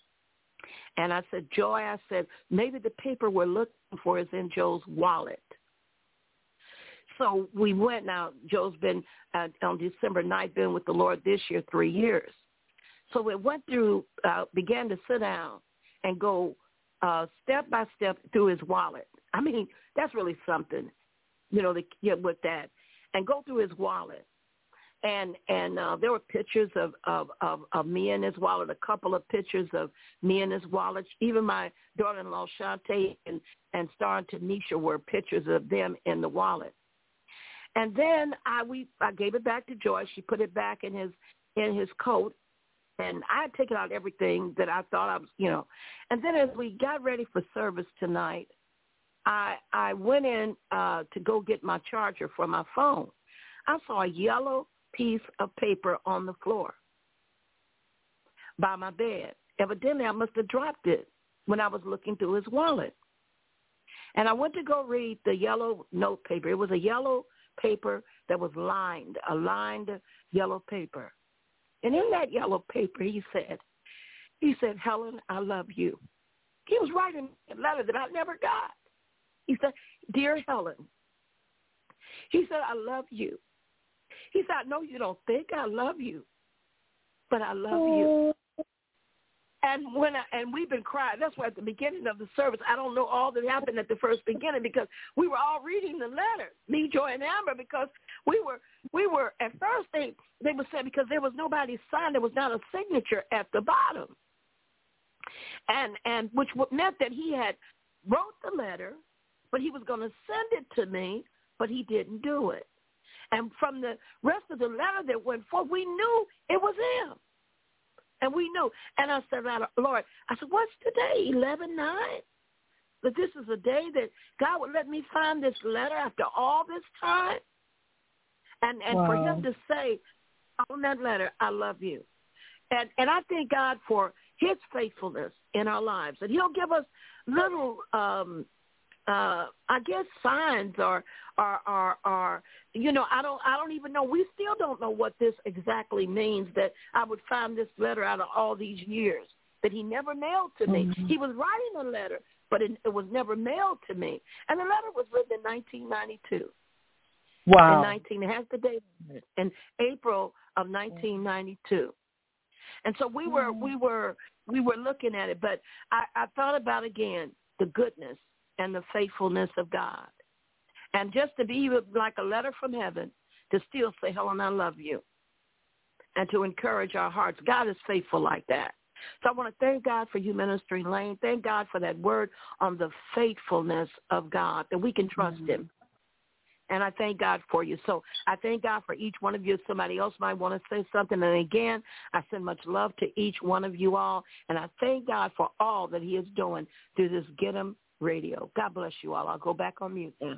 And I said, Joy, I said, maybe the paper we're looking for is in Joe's wallet. So we went. Now, Joe's been uh, on December ninth, been with the Lord this year, three years. So it went through, uh, began to sit down and go uh, step by step through his wallet. I mean, that's really something, you know, to get with that, and go through his wallet. And and uh, there were pictures of, of, of, of me in his wallet, a couple of pictures of me in his wallet. Even my daughter-in-law, Shantae, and, and Star and Tanisha were pictures of them in the wallet. And then I we I gave it back to Joyce. She put it back in his in his coat. And I had taken out everything that I thought I was, you know. And then as we got ready for service tonight, I I went in uh, to go get my charger for my phone. I saw a yellow piece of paper on the floor by my bed. Evidently, I must have dropped it when I was looking through his wallet. And I went to go read the yellow note paper. It was a yellow paper that was lined, a lined yellow paper. And in that yellow paper, he said, he said, Helen, I love you. He was writing a letter that I never got. He said, Dear Helen, he said, I love you. He said, I know you don't think I love you, but I love you. And when I, and we've been crying. That's why at the beginning of the service, I don't know all that happened at the first beginning because we were all reading the letter, me, Joy, and Amber, because we were we were at first they they would say because there was nobody signed, there was not a signature at the bottom, and and which meant that he had wrote the letter, but he was going to send it to me, but he didn't do it. And from the rest of the letter that went forth, we knew it was him. And we knew. And I said, Lord, I said, what's today, eleven nine? That this is a day that God would let me find this letter after all this time? And and wow. For him to say on that letter, I love you. And and I thank God for his faithfulness in our lives. And he'll give us little, um, uh, I guess, signs or, or, or, or, you know, I don't I don't even know. We still don't know what this exactly means, that I would find this letter out of all these years that he never mailed to me. Mm-hmm. He was writing a letter, but it, it was never mailed to me. And the letter was written in nineteen ninety-two. Wow. In nineteen, it has the date on it, in April of nineteen ninety-two. And so we were we were we were looking at it, but I, I thought about again the goodness and the faithfulness of God. And just to be like a letter from heaven, to still say, Helen, I love you, and to encourage our hearts. God is faithful like that. So I want to thank God for you, Ministry Lane. Thank God for that word on the faithfulness of God, that we can trust mm-hmm. him. And I thank God for you. So I thank God for each one of you. Somebody else might want to say something. And again, I send much love to each one of you all. And I thank God for all that he is doing through this Get 'em Radio. God bless you all. I'll go back on mute now.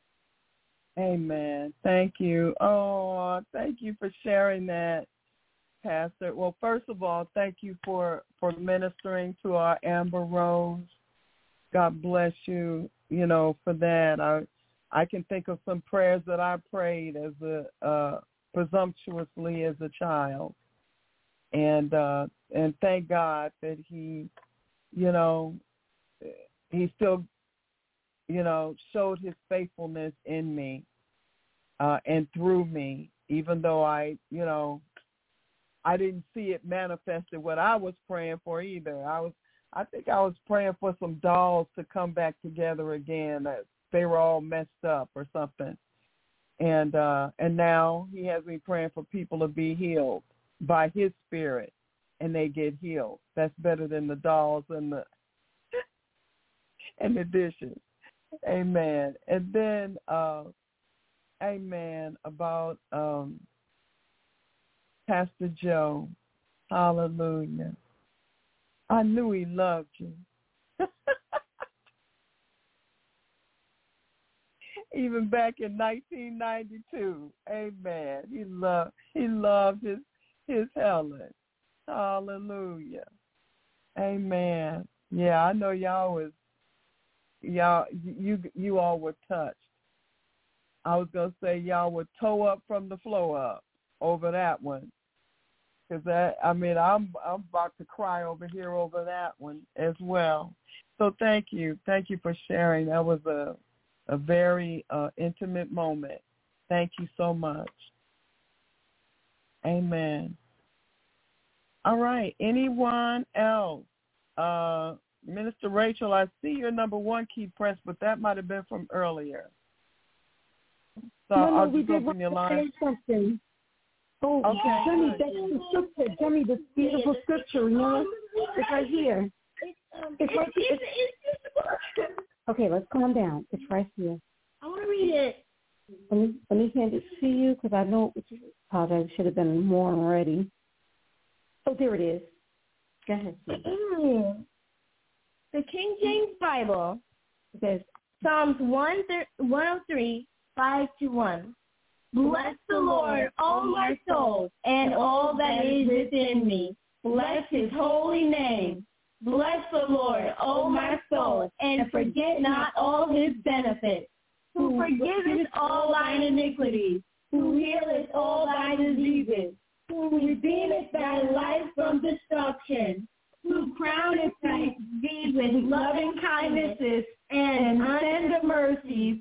Amen. Thank you. Oh, thank you for sharing that, Pastor. Well, first of all, thank you for, for ministering to our Amber Rose. God bless you, you know, for that. I I can think of some prayers that I prayed as a uh, presumptuously as a child, and uh, and thank God that he, you know, he still, you know, showed his faithfulness in me uh, and through me, even though I, you know, I didn't see it manifested what I was praying for either. I was, I think I was praying for some dolls to come back together again. That they were all messed up or something. And uh, and now he has me praying for people to be healed by his spirit, and they get healed. That's better than the dolls and the and the dishes. Amen. And then, uh, amen, about um, Pastor Joe. Hallelujah. I knew he loved you. Even back in nineteen ninety-two, amen. He loved he loved his his Helen. Hallelujah. Amen. Yeah, I know y'all was y'all you you all were touched. I was gonna say y'all were toe up from the flow up over that one, because that I mean I'm I'm about to cry over here over that one as well. So thank you, thank you for sharing. That was a a very uh, intimate moment. Thank you so much. Amen. All right. Anyone else? Uh, Minister Rachel, I see your number one key press, but that might have been from earlier. So no, no, I'll we just did open your line. say something. Oh, okay. Jenny, that's the scripture. Jenny, the beautiful scripture, you know? It's right here. It's right here. It's... Okay, let's calm down. It's right here. I want to read it. Let me, let me hand it to you because I know I apologize. It should have been more already. Oh, there it is. Go ahead. The King James Bible says Psalms one oh three, five to one. Bless the Lord, O my soul, and all that is within me. Bless his holy name. Bless the Lord, O my soul, and forget not all his benefits. Who forgiveth all thine iniquities, who healeth all thy diseases, who redeemeth thy life from destruction, who crowneth thee with loving kindnesses and tender mercies,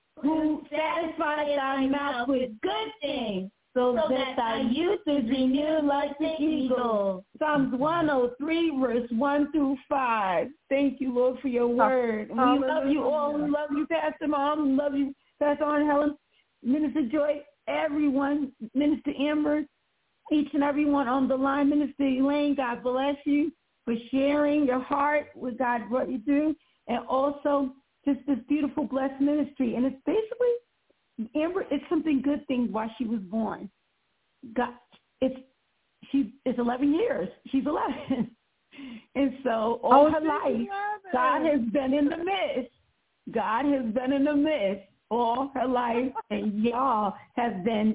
who satisfieth thy mouth with good things, so that thy youth is renewed like the eagle. Psalms one oh three, verse one through five. Thank you, Lord, for your word. We love you all. We love you, Pastor Mom. We love you, Pastor Aunt Helen, Minister Joy, everyone, Minister Amber, each and everyone on the line. Minister Elaine, God bless you for sharing your heart with God, what you do, and also just this beautiful, blessed ministry. And it's basically, Amber, it's something good thing why she was born. God, it's she it's eleven years. She's eleven, and so all oh, her life, God has been in the midst. God has been in the midst all her life, and y'all have been,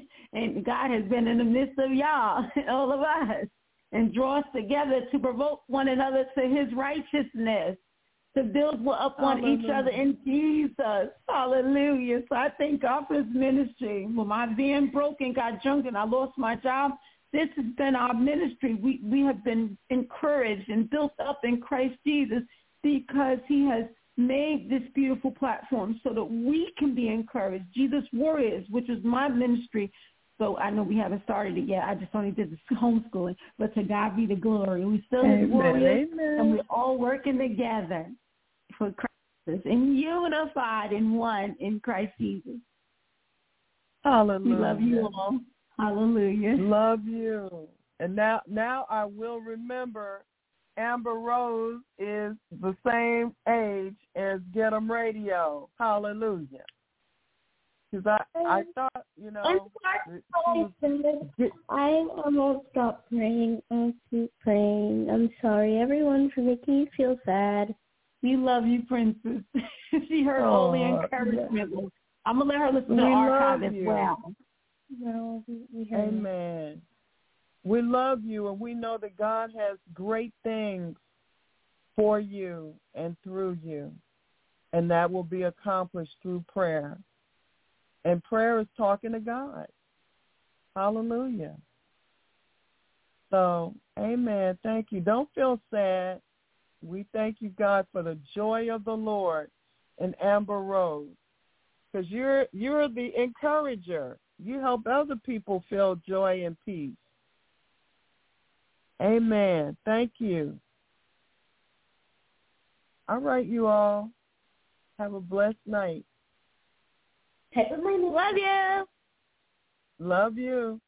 and God has been in the midst of y'all, all of us, and draw us together to provoke one another to His righteousness, to build up on Hallelujah. Each other in Jesus. Hallelujah. So I thank God for His ministry. When my van broke and got junk and I lost my job, this has been our ministry. We we have been encouraged and built up in Christ Jesus because He has made this beautiful platform so that we can be encouraged. Jesus Warriors, which is my ministry. So I know we haven't started it yet. I just only did the homeschooling. But to God be the glory. We still His warriors, Amen. And we're all working together for Christ and unified in one in Christ Jesus. Hallelujah. We love you all. Hallelujah. Love you. And now, now I will remember Amber Rose is the same age as Get 'em Radio. Hallelujah. Because I, I thought, you know. I'm sorry. I almost stopped praying. I'll keep praying. I'm sorry, everyone, for making you feel sad. We love you, Princess. She heard oh, all the encouragement. Yeah. I'm going to let her listen to the archive as well. No, we, we Amen. We love you, and we know that God has great things for you and through you, and that will be accomplished through prayer. And prayer is talking to God. Hallelujah. So, amen. Thank you. Don't feel sad. We thank you, God, for the joy of the Lord in Amber Rose, because you're you're the encourager. You help other people feel joy and peace. Amen. Thank you. All right, you all. Have a blessed night. Love you. Love you.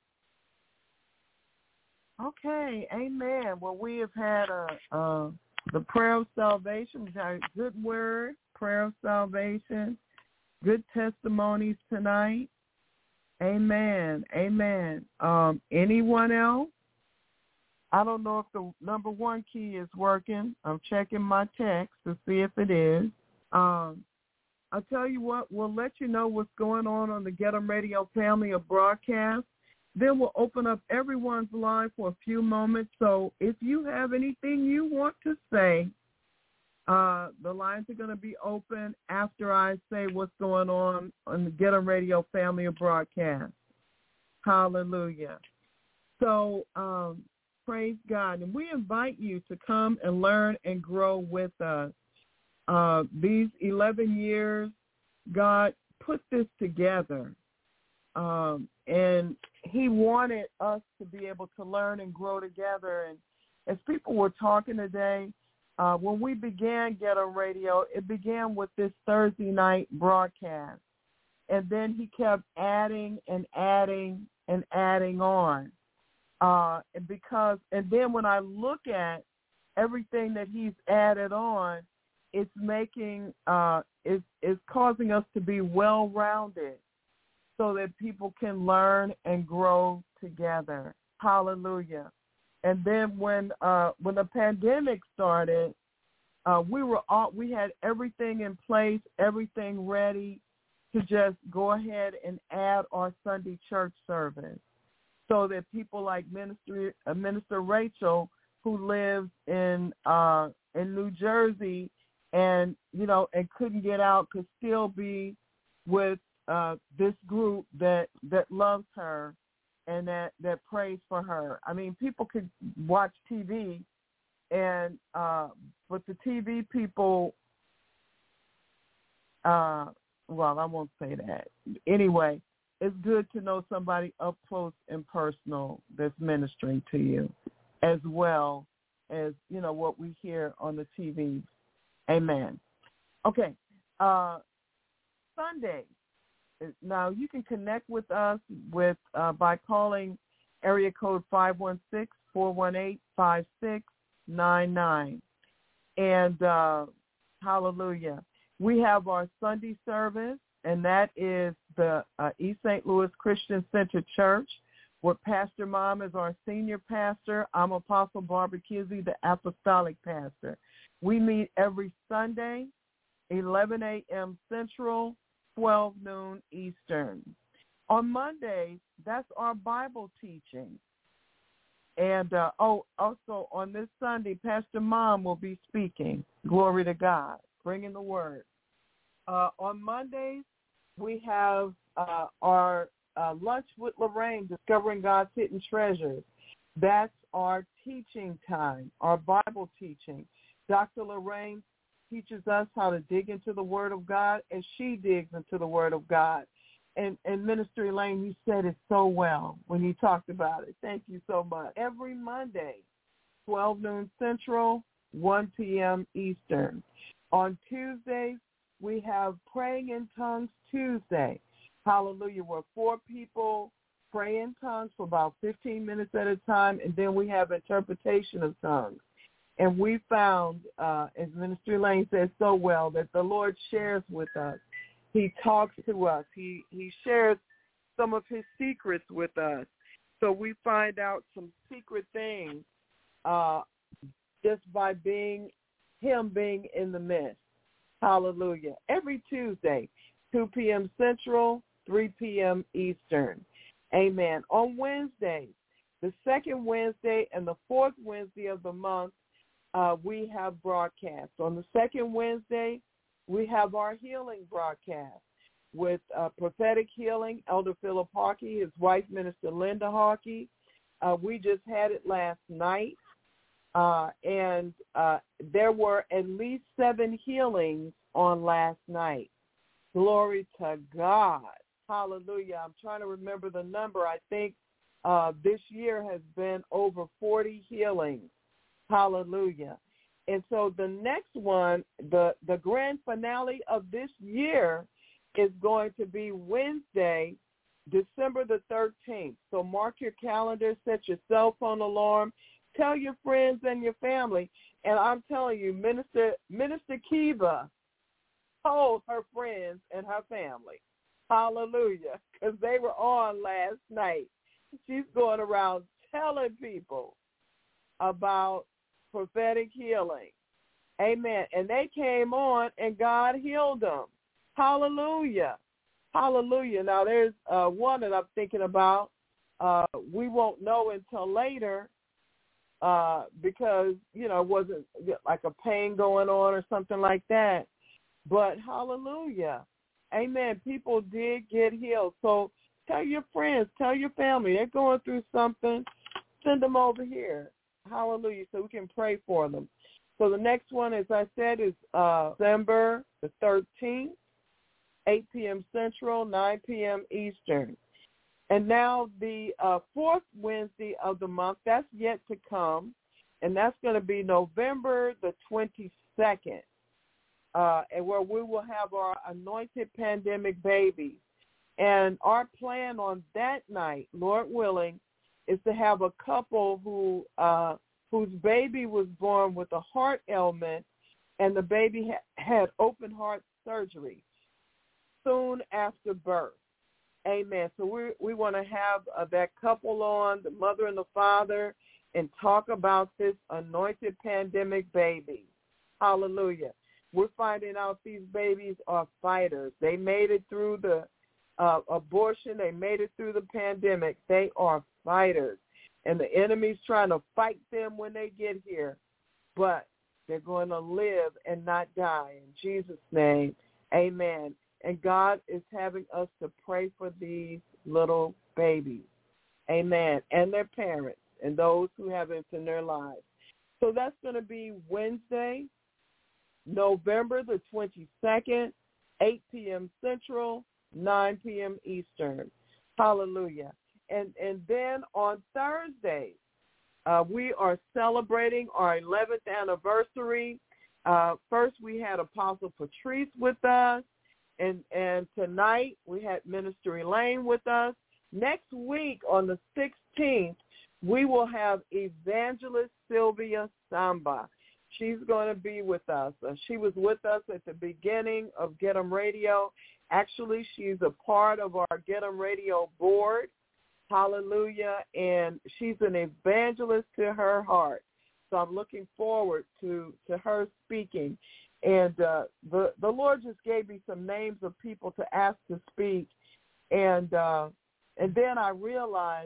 Okay, amen. Well, we have had a, uh, the prayer of salvation. We've had a good word, prayer of salvation, good testimonies tonight. Amen, amen. Um, anyone else? I don't know if the number one key is working. I'm checking my text to see if it is. Um, I'll tell you what, we'll let you know what's going on on the Get 'em Radio family of broadcasts. Then we'll open up everyone's line for a few moments. So if you have anything you want to say, uh, the lines are going to be open after I say what's going on on the Get 'em Radio family of broadcasts. Hallelujah. So um, praise God. And we invite you to come and learn and grow with us. Uh, these eleven years, God put this together. Um, and he wanted us to be able to learn and grow together. And as people were talking today, uh, when we began Get On Radio, it began with this Thursday night broadcast. And then he kept adding and adding and adding on. Uh, and because, and then when I look at everything that he's added on, it's making, uh, it's, it's causing us to be well-rounded so that people can learn and grow together. Hallelujah. And then when, uh, when the pandemic started, uh, we were all, we had everything in place, everything ready to just go ahead and add our Sunday church service, so that people like Minister uh, Minister Rachel, who lives in uh, in New Jersey, and you know, and couldn't get out, could still be with uh, this group that that loves her and that that prays for her. I mean, people could watch T V, and uh, but the T V people. Uh, well, I won't say that. Anyway, it's good to know somebody up close and personal that's ministering to you, as well as, you know, what we hear on the T V. Amen. Okay. Uh, Sunday. Now, you can connect with us with uh, by calling area code five one six, four one eight, five six nine nine. And uh, hallelujah. We have our Sunday service, and that is the uh, East Saint Louis Christian Center Church, where Pastor Mom is our senior pastor. I'm Apostle Barbara Kizzy, the apostolic pastor. We meet every Sunday, eleven a.m. Central, twelve noon Eastern. On Mondays, that's our Bible teaching. And, uh, oh, also on this Sunday, Pastor Mom will be speaking. Glory to God, bringing the word. Uh, on Mondays, we have uh, our uh, Lunch with Lorraine, Discovering God's Hidden Treasures. That's our teaching time, our Bible teaching. Doctor Lorraine teaches us how to dig into the Word of God as she digs into the Word of God. And, and Minister Elaine, you said it so well when you talked about it. Thank you so much. Every Monday, twelve noon Central, one p.m. Eastern. On Tuesdays, we have Praying in Tongues Tuesday. Hallelujah, where four people pray in tongues for about fifteen minutes at a time, and then we have interpretation of tongues. And we found, uh, as Minister Elaine said so well, that the Lord shares with us. He talks to us. He, he shares some of his secrets with us. So we find out some secret things uh, just by being him being in the midst. Hallelujah. Every Tuesday, two p.m. Central, three p.m. Eastern. Amen. On Wednesdays, the second Wednesday and the fourth Wednesday of the month, uh, we have broadcasts. On the second Wednesday, we have our healing broadcast with uh, prophetic healing, Elder Philip Hawkey, his wife, Minister Linda Hawkey. Uh, we just had it last night. Uh, and uh, there were at least seven healings on last night. Glory to God. Hallelujah. I'm trying to remember the number. I think uh, this year has been over forty healings. Hallelujah. And so the next one, the, the grand finale of this year is going to be Wednesday, December the thirteenth. So mark your calendar, set your cell phone alarm. Tell your friends and your family. And I'm telling you, Minister Minister Kiva told her friends and her family. Hallelujah. Because they were on last night. She's going around telling people about prophetic healing. Amen. And they came on and God healed them. Hallelujah. Hallelujah. Now there's uh, one that I'm thinking about. Uh, we won't know until later. Uh, because, you know, it wasn't like a pain going on or something like that. But hallelujah. Amen. People did get healed. So tell your friends, tell your family, they're going through something, send them over here. Hallelujah. So we can pray for them. So the next one, as I said, is uh, December the thirteenth, eight p.m. Central, nine p.m. Eastern. And now the uh, fourth Wednesday of the month, that's yet to come, and that's going to be November the twenty-second, uh, and where we will have our anointed pandemic babies. And our plan on that night, Lord willing, is to have a couple who uh, whose baby was born with a heart ailment, and the baby ha- had open heart surgery soon after birth. Amen. So we we want to have uh, that couple on, the mother and the father, and talk about this anointed pandemic baby. Hallelujah. We're finding out these babies are fighters. They made it through the uh, abortion. They made it through the pandemic. They are fighters. And the enemy's trying to fight them when they get here. But they're going to live and not die. In Jesus' name, amen. And God is having us to pray for these little babies, amen, and their parents and those who have it in their lives. So that's going to be Wednesday, November the twenty-second, eight p.m. Central, nine p.m. Eastern. Hallelujah. And, and then on Thursday, uh, we are celebrating our eleventh anniversary. Uh, first, we had Apostle Patrice with us. And and tonight we had Minister Elaine with us. Next week on the sixteenth, we will have Evangelist Sylvia Samba. She's going to be with us. Uh, she was with us at the beginning of Get 'em Radio. Actually, she's a part of our Get 'em Radio board. Hallelujah. And she's an evangelist to her heart. So I'm looking forward to, to her speaking. And uh, the the Lord just gave me some names of people to ask to speak, and uh, and then I realized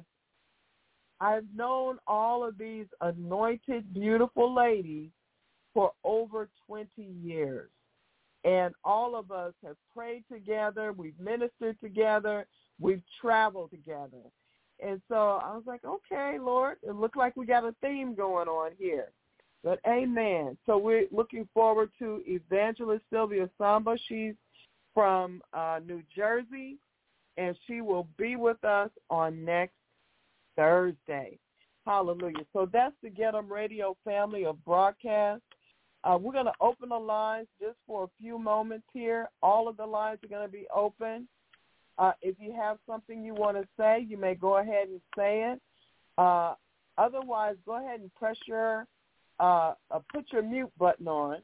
I've known all of these anointed, beautiful ladies for over twenty years, and all of us have prayed together, we've ministered together, we've traveled together, and so I was like, okay, Lord, it looked like we got a theme going on here. But amen. So we're looking forward to Evangelist Sylvia Samba. She's from uh, New Jersey, and she will be with us on next Thursday. Hallelujah. So that's the Get 'em Radio family of broadcasts. Uh, we're going to open the lines just for a few moments here. All of the lines are going to be open. Uh, if you have something you want to say, you may go ahead and say it. Uh, otherwise, go ahead and press your Uh, uh, put your mute button on,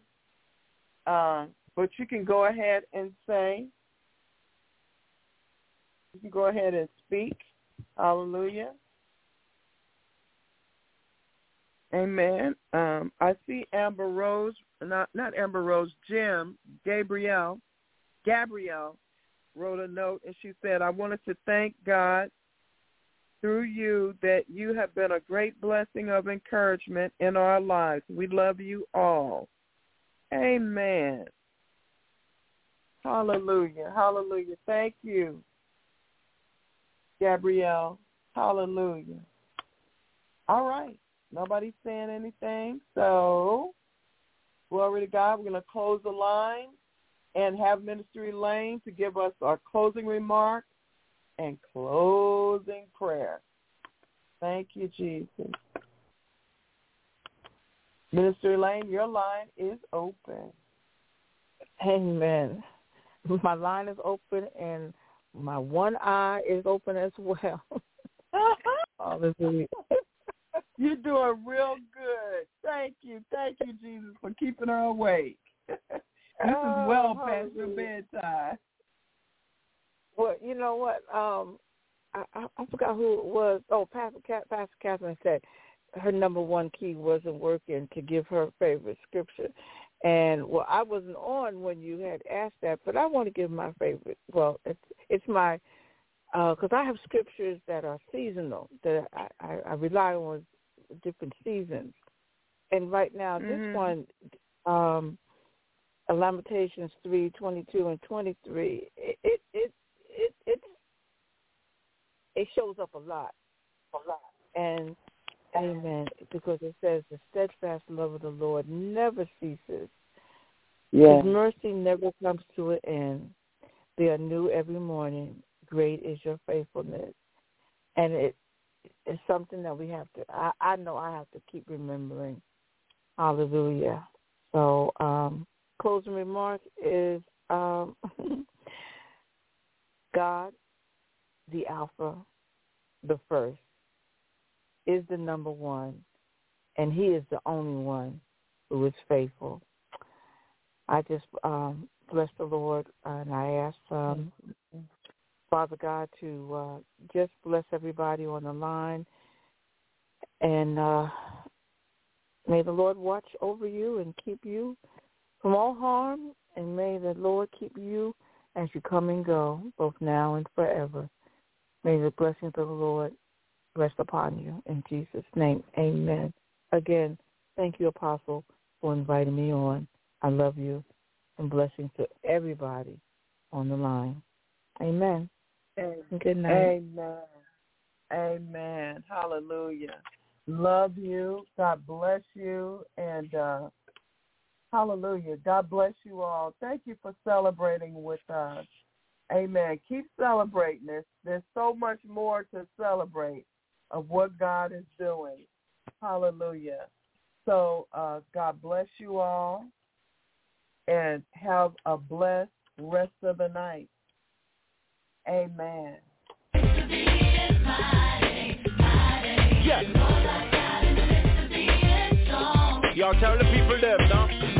uh, but you can go ahead and say, you can go ahead and speak. Hallelujah. Amen. Um, I see Amber Rose, not not Amber Rose, Jim, Gabrielle, Gabrielle wrote a note, and she said, I wanted to thank God through you that you have been a great blessing of encouragement in our lives. We love you all. Amen. Hallelujah. Hallelujah. Thank you, Gabrielle. Hallelujah. All right. Nobody's saying anything. So, glory to God. We're going to close the line and have Minister Elaine to give us our closing remarks and closing prayer. Thank you, Jesus. Minister Elaine, your line is open. Amen. My line is open and my one eye is open as well. Hallelujah. You're doing real good. Thank you. Thank you, Jesus, for keeping her awake. This is well oh, past your bedtime. Well, you know what? Um, I, I, I forgot who it was. Oh, Pastor, Pastor Catherine said her number one key wasn't working to give her favorite scripture. And, well, I wasn't on when you had asked that, but I want to give my favorite. Well, it's it's my, because uh, I have scriptures that are seasonal, that I, I, I rely on different seasons. And right now, mm-hmm. this one, um, Lamentations three, twenty-two and twenty-three, it, it, it, it, it, it shows up a lot, a lot. And, amen, because it says the steadfast love of the Lord never ceases. Yeah. His mercy never comes to an end. They are new every morning. Great is your faithfulness. and it it's something that we have to. I, I know I have to keep remembering. Hallelujah. So, um, closing remark is um, God, the Alpha, the first, is the number one, and he is the only one who is faithful. I just um, bless the Lord, and I ask um, Father God to uh, just bless everybody on the line, and uh, may the Lord watch over you and keep you from all harm, and may the Lord keep you as you come and go, both now and forever. May the blessings of the Lord rest upon you. In Jesus' name, amen. Again, thank you, Apostle, for inviting me on. I love you, and blessings to everybody on the line. Amen. Amen. Good night. Amen. Amen. Hallelujah. Love you. God bless you. And uh, hallelujah. God bless you all. Thank you for celebrating with us. Amen. Keep celebrating this. There's so much more to celebrate of what God is doing. Hallelujah. So uh, God bless you all, and have a blessed rest of the night. Amen. Yes. Y'all tell the people them, no?